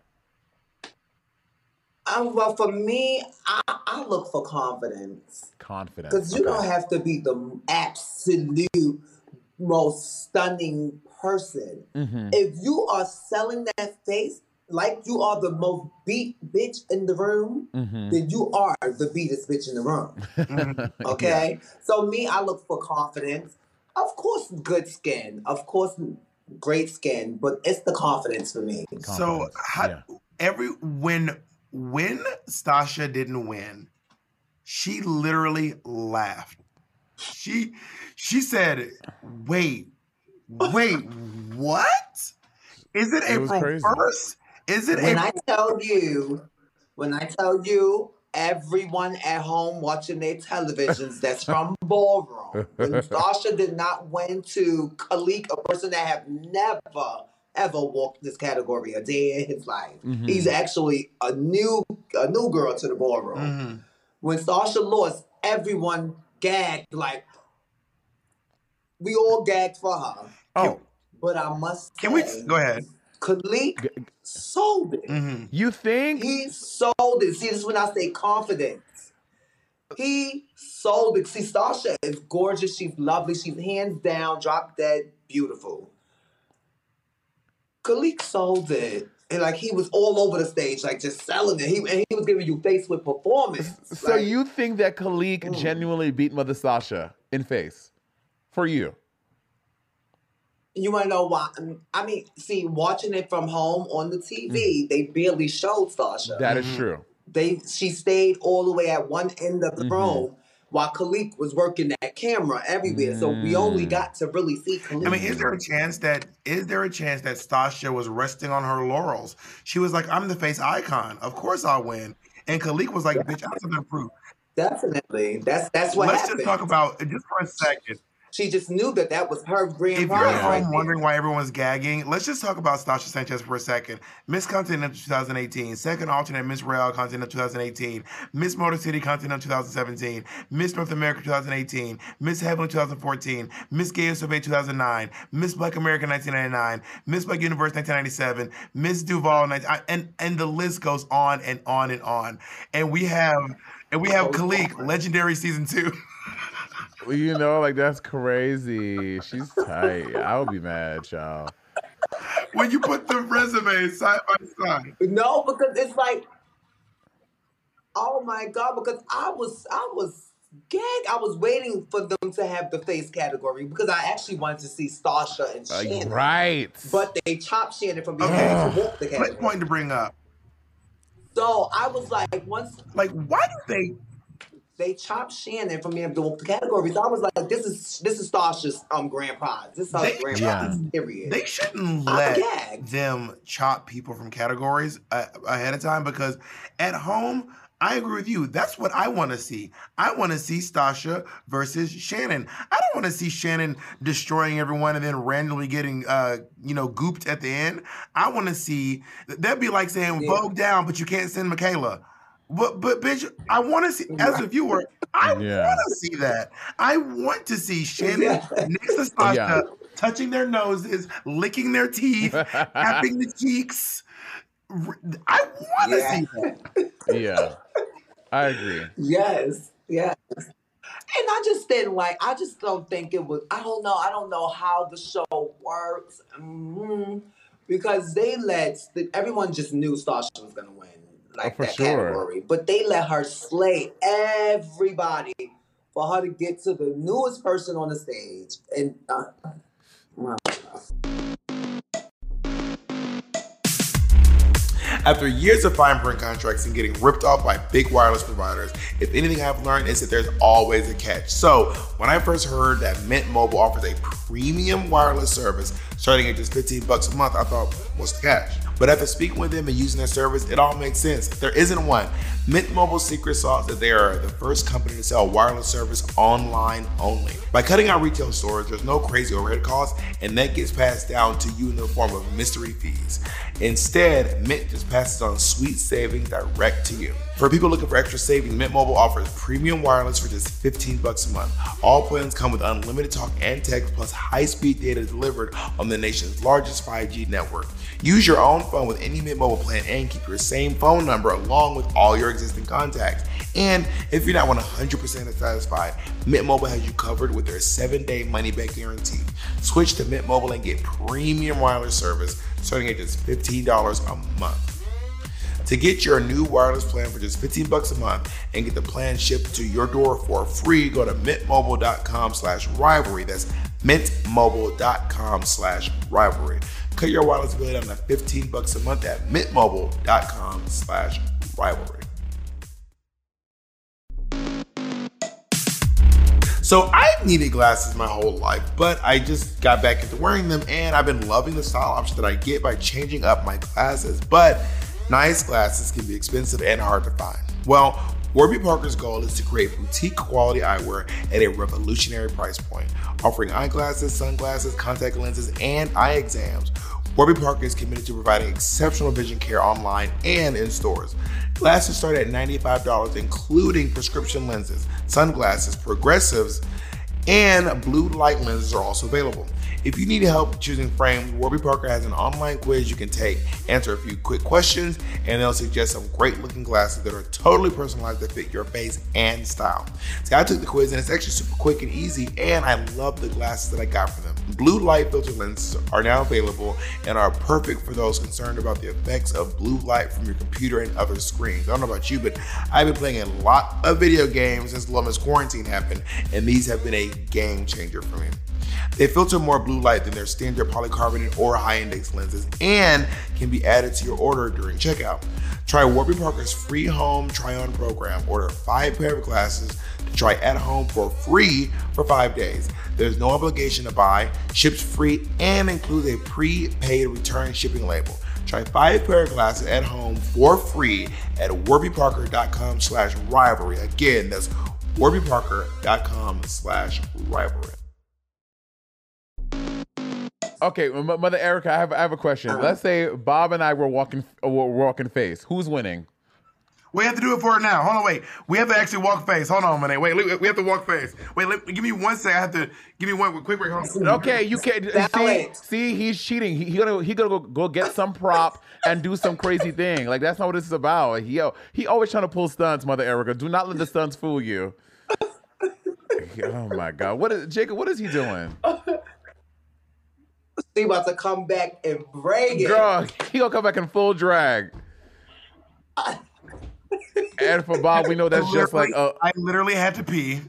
Well, for me, I look for confidence. Confidence. Because you don't have to be the absolute most stunning person. Mm-hmm. If you are selling that face like you are the most beat bitch in the room, then you are the beatest bitch in the room. Okay? Yeah. So me, I look for confidence. Of course, good skin. Of course, great skin. But it's the confidence for me. So when Stasha didn't win, she literally laughed. She said, wait, what? Is it April 1st? Is it when I tell you, everyone at home watching their televisions that's from ballroom, when Stasha did not win to Khalik, a person that have never ever walked this category a day in his life. He's actually a new girl to the ballroom. When Sasha lost, everyone gagged, like we all gagged for her. Oh, but I must say, go ahead. Khalik sold it. Mm-hmm. You think? He sold it. See, this is when I say confidence. He sold it. See, Stasha is gorgeous. She's lovely. She's hands down, drop dead, beautiful. Khalik sold it. And like he was all over the stage, like just selling it. He was giving you face with performance. So like, you think that Khalik genuinely beat Mother Stasha in face? For you? You want to know why? I mean, see, watching it from home on the TV, they barely showed Stasha. That is true. She stayed all the way at one end of the room while Khalik was working that camera everywhere. So we only got to really see Khalik. I mean, is there a chance that Stasha was resting on her laurels? She was like, I'm the face icon. Of course I'll win. And Khalik was like, bitch, I have something to prove. Definitely. That's what happened. Let's just talk about, just for a second. She just knew that was her grand If prize. you're at home wondering why everyone's gagging, let's just talk about Stasha Sanchez for a second. Miss Continental 2018, second alternate Miss Real Continental 2018, Miss Motor City Continental 2017, Miss North America 2018, Miss Heavenly 2014, Miss Gay Survey 2009, Miss Black America 1999, Miss Black Universe 1997, Miss Duval, and the list goes on and on and on. And we have Khalik, Legendary Season 2. You know, like that's crazy. She's tight. I would be mad, y'all. When you put the resumes side by side. No, because it's like, oh my God, because I was gagged. I was waiting for them to have the face category because I actually wanted to see Stasha and Shannon. Right. But they chopped Shannon from being able to walk the category. Great point to bring up. So I was like, why do they chopped Shannon from being able to walk the categories? I was like, this is Stasha's grand prize. This is her grand prize, period. They shouldn't let them chop people from categories ahead of time because at home, I agree with you. That's what I want to see. I want to see Stasha versus Shannon. I don't want to see Shannon destroying everyone and then randomly getting, gooped at the end. I want to see, that'd be like saying, Vogue down, but you can't send Michaela. But bitch, I want to see, as a viewer, I want to see that. I want to see Shannon next to Stasha touching their noses, licking their teeth, tapping the cheeks. I want to see that. Yeah, I agree. Yes. And I just don't think it was, I don't know how the show works. Because they everyone just knew Stasha was going to win. Like that category, but they let her slay everybody for her to get to the newest person on the stage. And after years of fine print contracts and getting ripped off by big wireless providers, if anything I've learned is that there's always a catch. So when I first heard that Mint Mobile offers a premium wireless service starting at just $15 a month, I thought, what's the catch? But after speaking with them and using their service, it all makes sense. There isn't one. Mint Mobile's secret sauce is that they are the first company to sell wireless service online only. By cutting out retail stores, there's no crazy overhead costs, and that gets passed down to you in the form of mystery fees. Instead, Mint just passes on sweet savings direct to you. For people looking for extra savings, Mint Mobile offers premium wireless for just $15 a month. All plans come with unlimited talk and text plus high-speed data delivered on the nation's largest 5G network. Use your own phone with any Mint Mobile plan and keep your same phone number along with all your existing contacts. And if you're not 100% satisfied, Mint Mobile has you covered with their 7-day money-back guarantee. Switch to Mint Mobile and get premium wireless service starting at just $15 a month. To get your new wireless plan for just $15 a month and get the plan shipped to your door for free, go to mintmobile.com/rivalry. That's mintmobile.com/rivalry. Cut your wireless bill down to $15 a month at mintmobile.com/rivalry. So I've needed glasses my whole life, but I just got back into wearing them and I've been loving the style option that I get by changing up my glasses. But nice glasses can be expensive and hard to find. Well, Warby Parker's goal is to create boutique quality eyewear at a revolutionary price point, offering eyeglasses, sunglasses, contact lenses, and eye exams. Warby Parker is committed to providing exceptional vision care online and in stores. Glasses start at $95, including prescription lenses, sunglasses, progressives, and blue light lenses are also available. If you need help choosing frames, Warby Parker has an online quiz you can take, answer a few quick questions, and they'll suggest some great looking glasses that are totally personalized that fit your face and style. See, I took the quiz and it's actually super quick and easy, and I love the glasses that I got from them. Blue light filter lenses are now available and are perfect for those concerned about the effects of blue light from your computer and other screens. I don't know about you, but I've been playing a lot of video games since Columbus quarantine happened, and these have been a game changer for me. They filter more blue light than their standard polycarbonate or high-index lenses and can be added to your order during checkout. Try Warby Parker's free home try-on program. Order 5 pair of glasses to try at home for free for 5 days. There's no obligation to buy, ships free, and includes a prepaid return shipping label. Try 5 pair of glasses at home for free at warbyparker.com/rivalry. Again, that's warbyparker.com/rivalry. Okay, Mother Erica, I have a question. Let's say Bob and I were walking face. Who's winning? We have to do it for it now. Hold on, wait. We have to actually walk face. Hold on a minute. Wait, we have to walk face. Wait, give me 1 second. I have to give me one quick break. Hold on. Okay, you can't see. He's cheating. He gonna go get some prop and do some crazy thing. Like, that's not what this is about. He always trying to pull stunts, Mother Erica. Do not let the stunts fool you. Oh my God, Jacob? What is he doing? He about to come back and bring it. Girl, he gonna come back in full drag. And for Bob, we know that's just like I literally had to pee.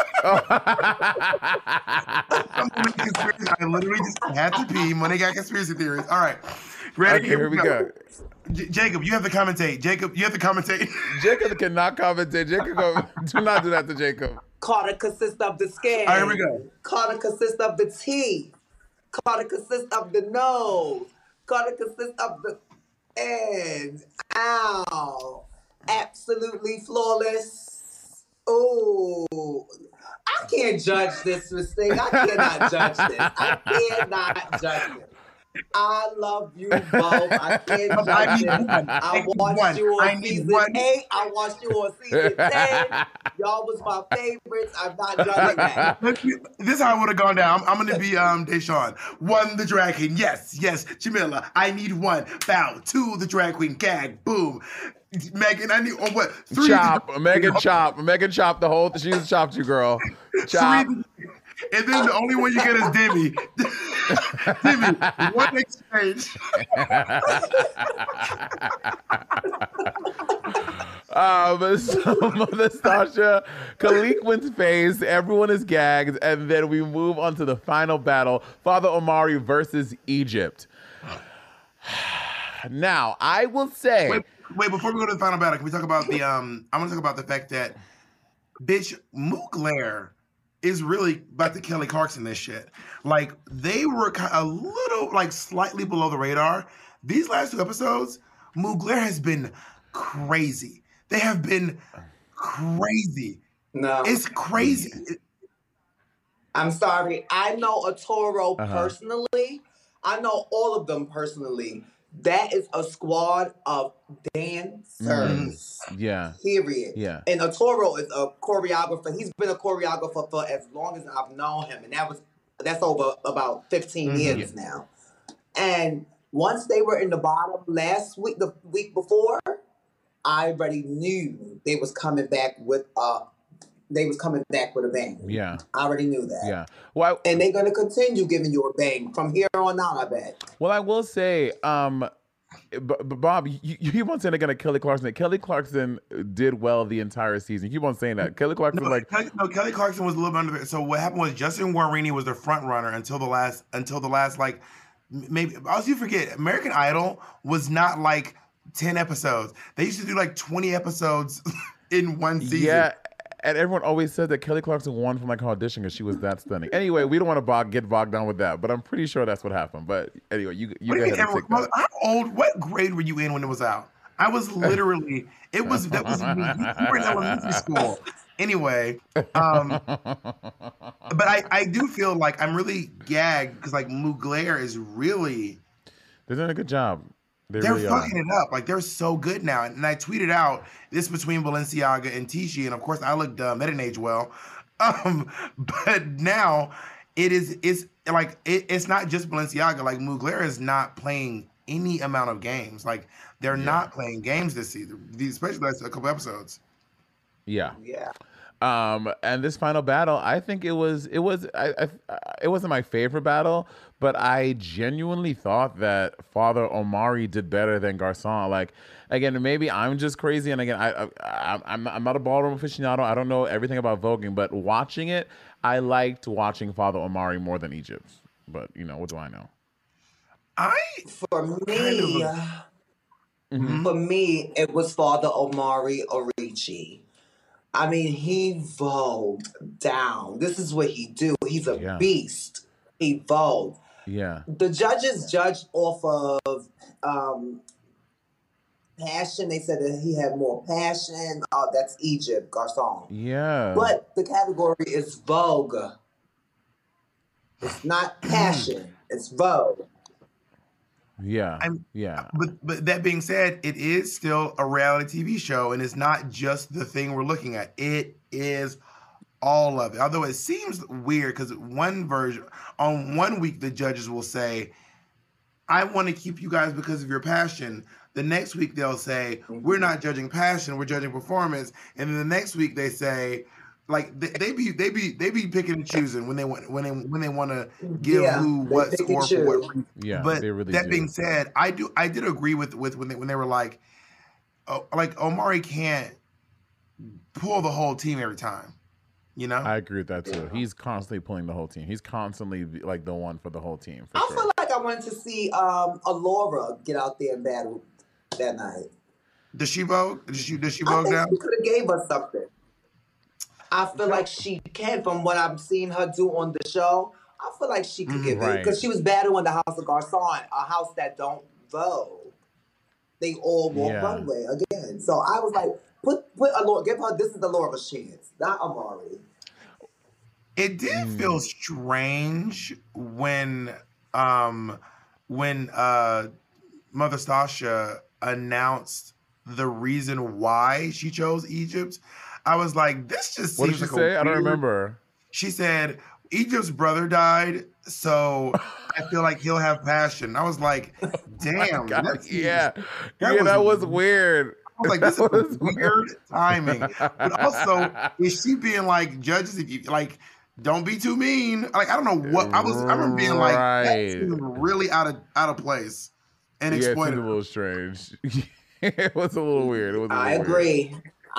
I literally just had to pee. Money got conspiracy theories. All right. Ready? Okay, here we go. Jacob, you have to commentate. Jacob Jacob cannot commentate. Jacob, do not do that to Jacob. Carter consists of the skin. All right, here we go. Carter consists of the teeth. Carter consists of the nose. Carter consists of the ends. Ow. Absolutely flawless. Oh, I can't judge this mistake. I cannot judge this. I cannot judge it. I love you both. I can't judge it. I watched you on season 8. I watched you on season 10. Y'all was my favorites. I'm not judging that. This is how it would have gone down. I'm going to be Deshaun. 1, the drag queen. Yes. Jamila, I need 1. Bow. 2, the drag queen. Gag. Boom. Megan, I need what? 3. Chop. Megan chop. Megan chop the whole. She's chopped you, girl. Chop. 3, and then the only one you get is Demi. Demi, 1 exchange. So Mother Stasha, Khalik wins face, everyone is gagged, and then we move on to the final battle, Father Omari versus Egypt. Now, I will say... Wait, before we go to the final battle, can we talk about the... I'm going to talk about the fact that, bitch, Mugler is really about to Kelly Clarkson this shit. Like, they were a little, like, slightly below the radar. These last 2 episodes, Mugler has been crazy. They have been crazy. No. It's crazy. I'm sorry. I know Arturo personally. I know all of them personally. That is a squad of dancers. Yeah. Period. Yeah. And Arturo is a choreographer. He's been a choreographer for as long as I've known him. And that's over about 15 years now. And once they were in the bottom last week, the week before, I already knew they was coming back with a bang. Yeah. I already knew that. Yeah. Well, and they're going to continue giving you a bang from here on out, I bet. Well, I will say, Bob, you keep on saying they're going to Kelly Clarkson. Kelly Clarkson did well the entire season. You keep on saying that. Kelly Clarkson, Kelly Clarkson was a little bit under. So what happened was Justin Guarini was the front runner until the last, like, maybe, also you forget, American Idol was not like 10 episodes. They used to do like 20 episodes in one season. Yeah. And everyone always said that Kelly Clarkson won from like her audition because she was that stunning. Anyway, we don't want to get bogged down with that, but I'm pretty sure that's what happened. But anyway, you go ahead and take that. How old? What grade were you in when it was out? I was literally. That was me. You were in elementary school. Anyway, but I do feel like I'm really gagged because like Mugler is really. They're doing a good job. They're really fucking it up. Like, they're so good now. And I tweeted out this between Balenciaga and Tisci. And, of course, I looked dumb. That didn't age well. But now it's it's not just Balenciaga. Like Mugler is not playing any amount of games. Like they're not playing games this season, especially last a couple episodes. Yeah. Yeah. And this final battle, I think it wasn't my favorite battle, but I genuinely thought that Father Omari did better than Garcon. Like, again, maybe I'm just crazy, and again, I'm not a ballroom aficionado. I don't know everything about voguing, but watching it, I liked watching Father Omari more than Egypt. But what do I know? For me, it was Father Omari Orichi. I mean, he vogued down. This is what he do. He's a beast. He vogued. Yeah. The judges judged off of passion. They said that he had more passion. Oh, that's Egypt, Garcon. Yeah. But the category is vogue. It's not passion. It's vogue. Yeah. But that being said, it is still a reality TV show, and it's not just the thing we're looking at. It is all of it. Although it seems weird because one week the judges will say, I want to keep you guys because of your passion. The next week they'll say, we're not judging passion, we're judging performance. And then the next week they say, like they be picking and choosing when they want to give who what score for what. Yeah, but they really that do. being said, I did agree with when they were like Omari can't pull the whole team every time. I agree with that too. He's constantly pulling the whole team. He's constantly like the one for the whole team. I feel like I wanted to see Alora get out there and battle that night. Does she vote? Does she vote down? She could have gave us something. I feel like she can, from what I'm seeing her do on the show. I feel like she could give it because she was battling the House of Garcon, a house that don't vote. They all walk runway again. So I was like, put Alora, give her. This is Alora's chance, not Amari. It did feel strange when Mother Stasha announced the reason why she chose Egypt. I was like, this just seems What did she say? I don't remember. She said, Egypt's brother died, so I feel like he'll have passion. I was like, damn. That was weird. I was like, this is weird timing. But also, is she being like, judges, if you like, don't be too mean. Like, I don't know what I remember being like, that seemed really out of place and exploited. It seemed a little strange. It was a little weird. I agree.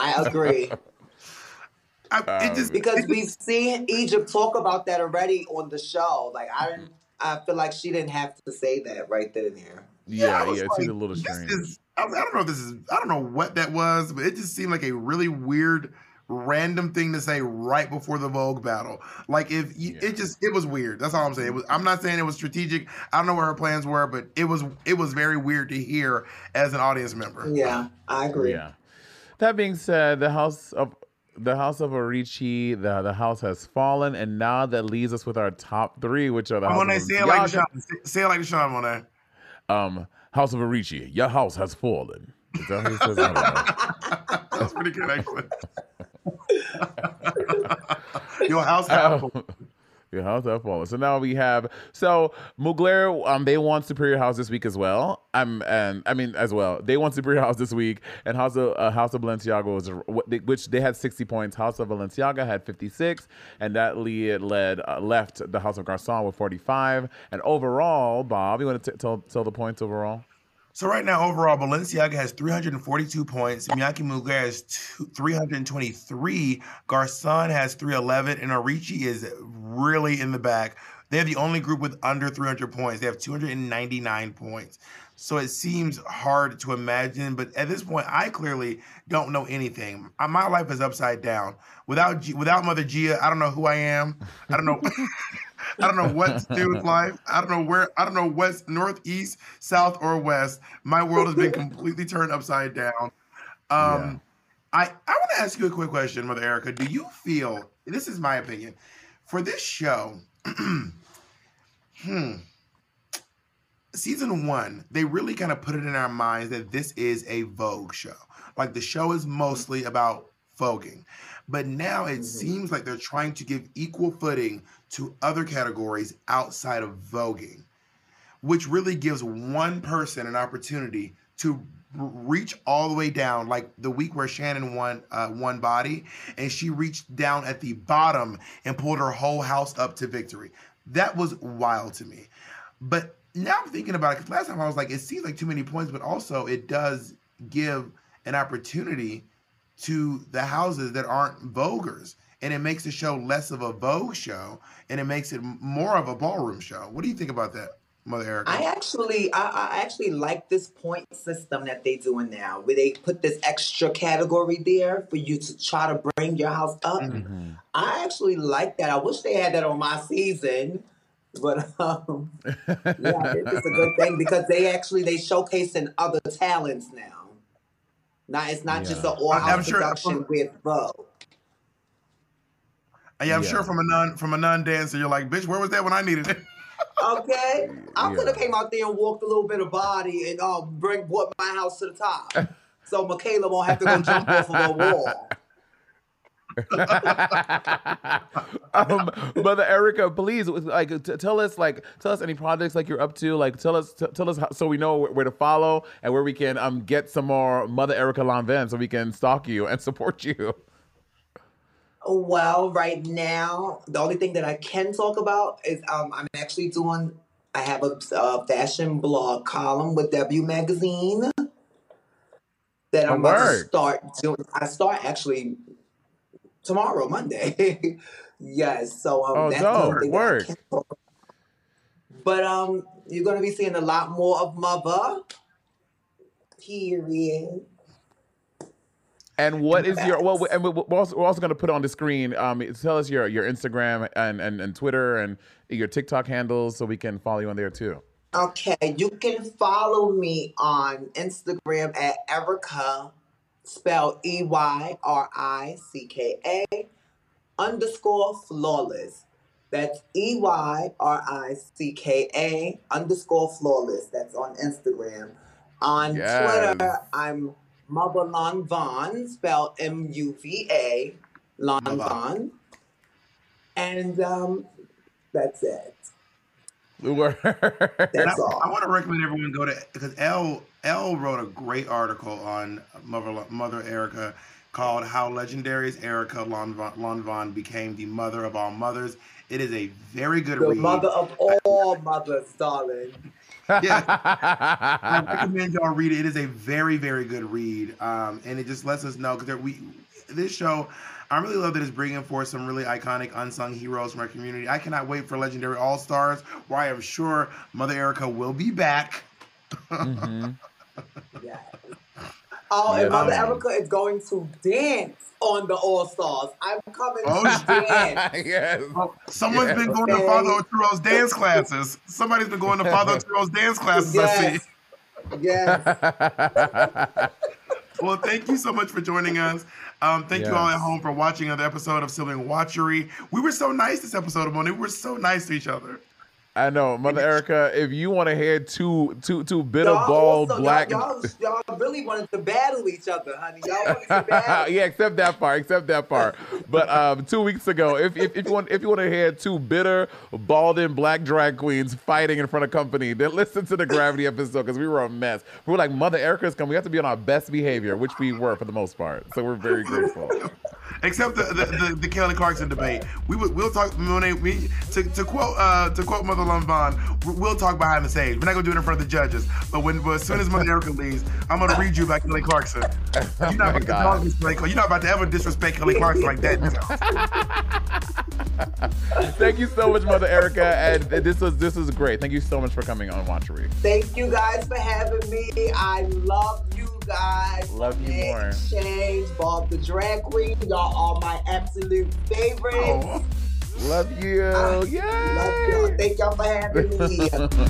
Because we've seen Egypt talk about that already on the show. Like I feel like she didn't have to say that right then and there. It seemed a little strange. I don't know what that was, but it just seemed like a really weird, random thing to say right before the Vogue battle. Like it was weird. That's all I'm saying. I'm not saying it was strategic. I don't know what her plans were, but it was very weird to hear as an audience member. Yeah, I agree. Yeah. That being said, the House of Orichi, the house has fallen, and now that leaves us with our top three, which are the say it like the Sean Monet. House of Orichi, your house has fallen. Is that how he says? I don't know. That's pretty good, actually. Your house has fallen. Your house has fallen. So now we have Mugler. They won Superior House this week as well. They won Superior House this week, and House of Balenciaga which they had 60 points. House of Balenciaga had 56, and that left the House of Garcon with 45. And overall, Bob, you want to tell the points overall? So right now, overall, Balenciaga has 342 points. Miyake Mugler has 323. Garcon has 311. And Orichi is really in the back. They're the only group with under 300 points. They have 299 points. So it seems hard to imagine. But at this point, I clearly don't know anything. My life is upside down. Without Mother Gia, I don't know who I am. I don't know. I don't know what to do with life. I don't know west, north, east, south, or west. My world has been completely turned upside down. I want to ask you a quick question, Mother Erica. Do you feel, this is my opinion, for this show, season 1, they really kind of put it in our minds that this is a Vogue show. Like the show is mostly about voguing. But now it seems like they're trying to give equal footing to other categories outside of voguing, which really gives one person an opportunity to reach all the way down, like the week where Shannon won body, and she reached down at the bottom and pulled her whole house up to victory. That was wild to me. But now I'm thinking about it, because last time I was like, it seems like too many points, but also it does give an opportunity to the houses that aren't Voguers, and it makes the show less of a Vogue show, and it makes it more of a ballroom show. What do you think about that, Mother Erica? I actually like this point system that they doing now, where they put this extra category there for you to try to bring your house up. Mm-hmm. I actually like that. I wish they had that on my season, but yeah, it's a good thing, because they showcasing other talents now. It's not just an all-house production with Vogue. Yeah, I'm sure from a non-dancer, you're like, bitch, where was that when I needed it? Okay, I could have came out there and walked a little bit of body and brought my house to the top, so Michaela won't have to go jump off of a wall. Mother Erica, please, tell us any projects you're up to. Tell us so we know where to follow and where we can get some more Mother Erica Lanvin, so we can stalk you and support you. Well, right now, the only thing that I can talk about is I have a fashion blog column with W Magazine that I'm about to start doing. I start actually tomorrow, Monday. Yes, so that's the only thing that I can talk about. But you're going to be seeing a lot more of Mother. Period. And what is your and we're also going to put on the screen. Tell us your Instagram and Twitter and your TikTok handles, so we can follow you on there too. Okay, you can follow me on Instagram at Erica, spelled EYRICKA _flawless. That's EYRICKA _flawless. That's on Instagram. On Twitter, I'm Mother Lanvin, spelled MUVA, Lanvin. And that's it. That's all. I want to recommend everyone go to, because Elle wrote a great article on Mother Erica called "How Legendary Erica Lanvin Became the Mother of All Mothers." It is a very good read. The mother of all mothers, darling. Yeah, I recommend y'all read it. It is a very, very good read, and it just lets us know, because this show, I really love that it's bringing forth some really iconic unsung heroes from our community. I cannot wait for Legendary All Stars, where I am sure Mother Erica will be back. Mm-hmm. Yeah. Oh, and Mother Erica is going to dance on the All Stars. I'm coming to dance. Yes. Someone's been going to Father Oturo's dance classes. Somebody's been going to Father Oturo's dance classes, yes. I see. Yes. Well, thank you so much for joining us. Thank you all at home for watching another episode of Sibling Watchery. We were so nice this episode, Monet. We were so nice to each other. I know, Mother Erica. If you want to hear two bitter bald black, y'all really wanted to battle each other, honey. Y'all wanted to battle. Yeah, except that part. But 2 weeks ago, if you want to hear two bitter balding black drag queens fighting in front of company, then listen to the Gravity episode, because we were a mess. We were like, Mother Erica's coming. We have to be on our best behavior, which we were for the most part. So we're very grateful. Except the Kelly Clarkson debate. We'll talk, Monet. To quote Mother Lanvin, we'll talk behind the stage. We're not gonna do it in front of the judges. But as soon as Mother Erica leaves, I'm gonna read you about Kelly Clarkson. You're not about to ever disrespect Kelly Clarkson like that. Thank you so much, Mother Erica, and this was great. Thank you so much for coming on Watchery. Thank you guys for having me. I love you guys. Love you more. Change, Bob the Drag Queen. Y'all are my absolute favorites. Oh. Love you. Yeah. Love you. Thank y'all for having me.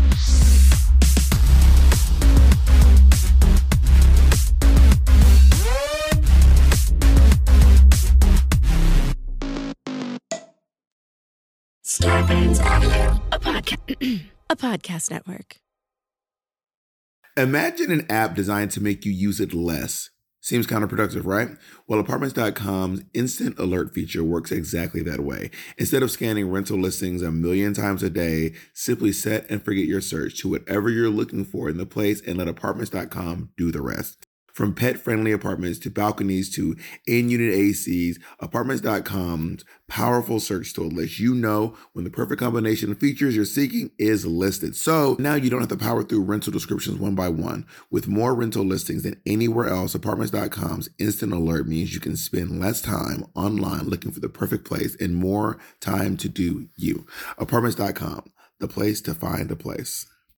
Starburns Audio, a podcast network. Imagine an app designed to make you use it less. Seems counterproductive, right? Well, Apartments.com's instant alert feature works exactly that way. Instead of scanning rental listings a million times a day, simply set and forget your search to whatever you're looking for in the place and let Apartments.com do the rest. From pet-friendly apartments to balconies to in-unit ACs, Apartments.com's powerful search tool lets you know when the perfect combination of features you're seeking is listed. So now you don't have to power through rental descriptions one by one. With more rental listings than anywhere else, Apartments.com's instant alert means you can spend less time online looking for the perfect place and more time to do you. Apartments.com, the place to find a place.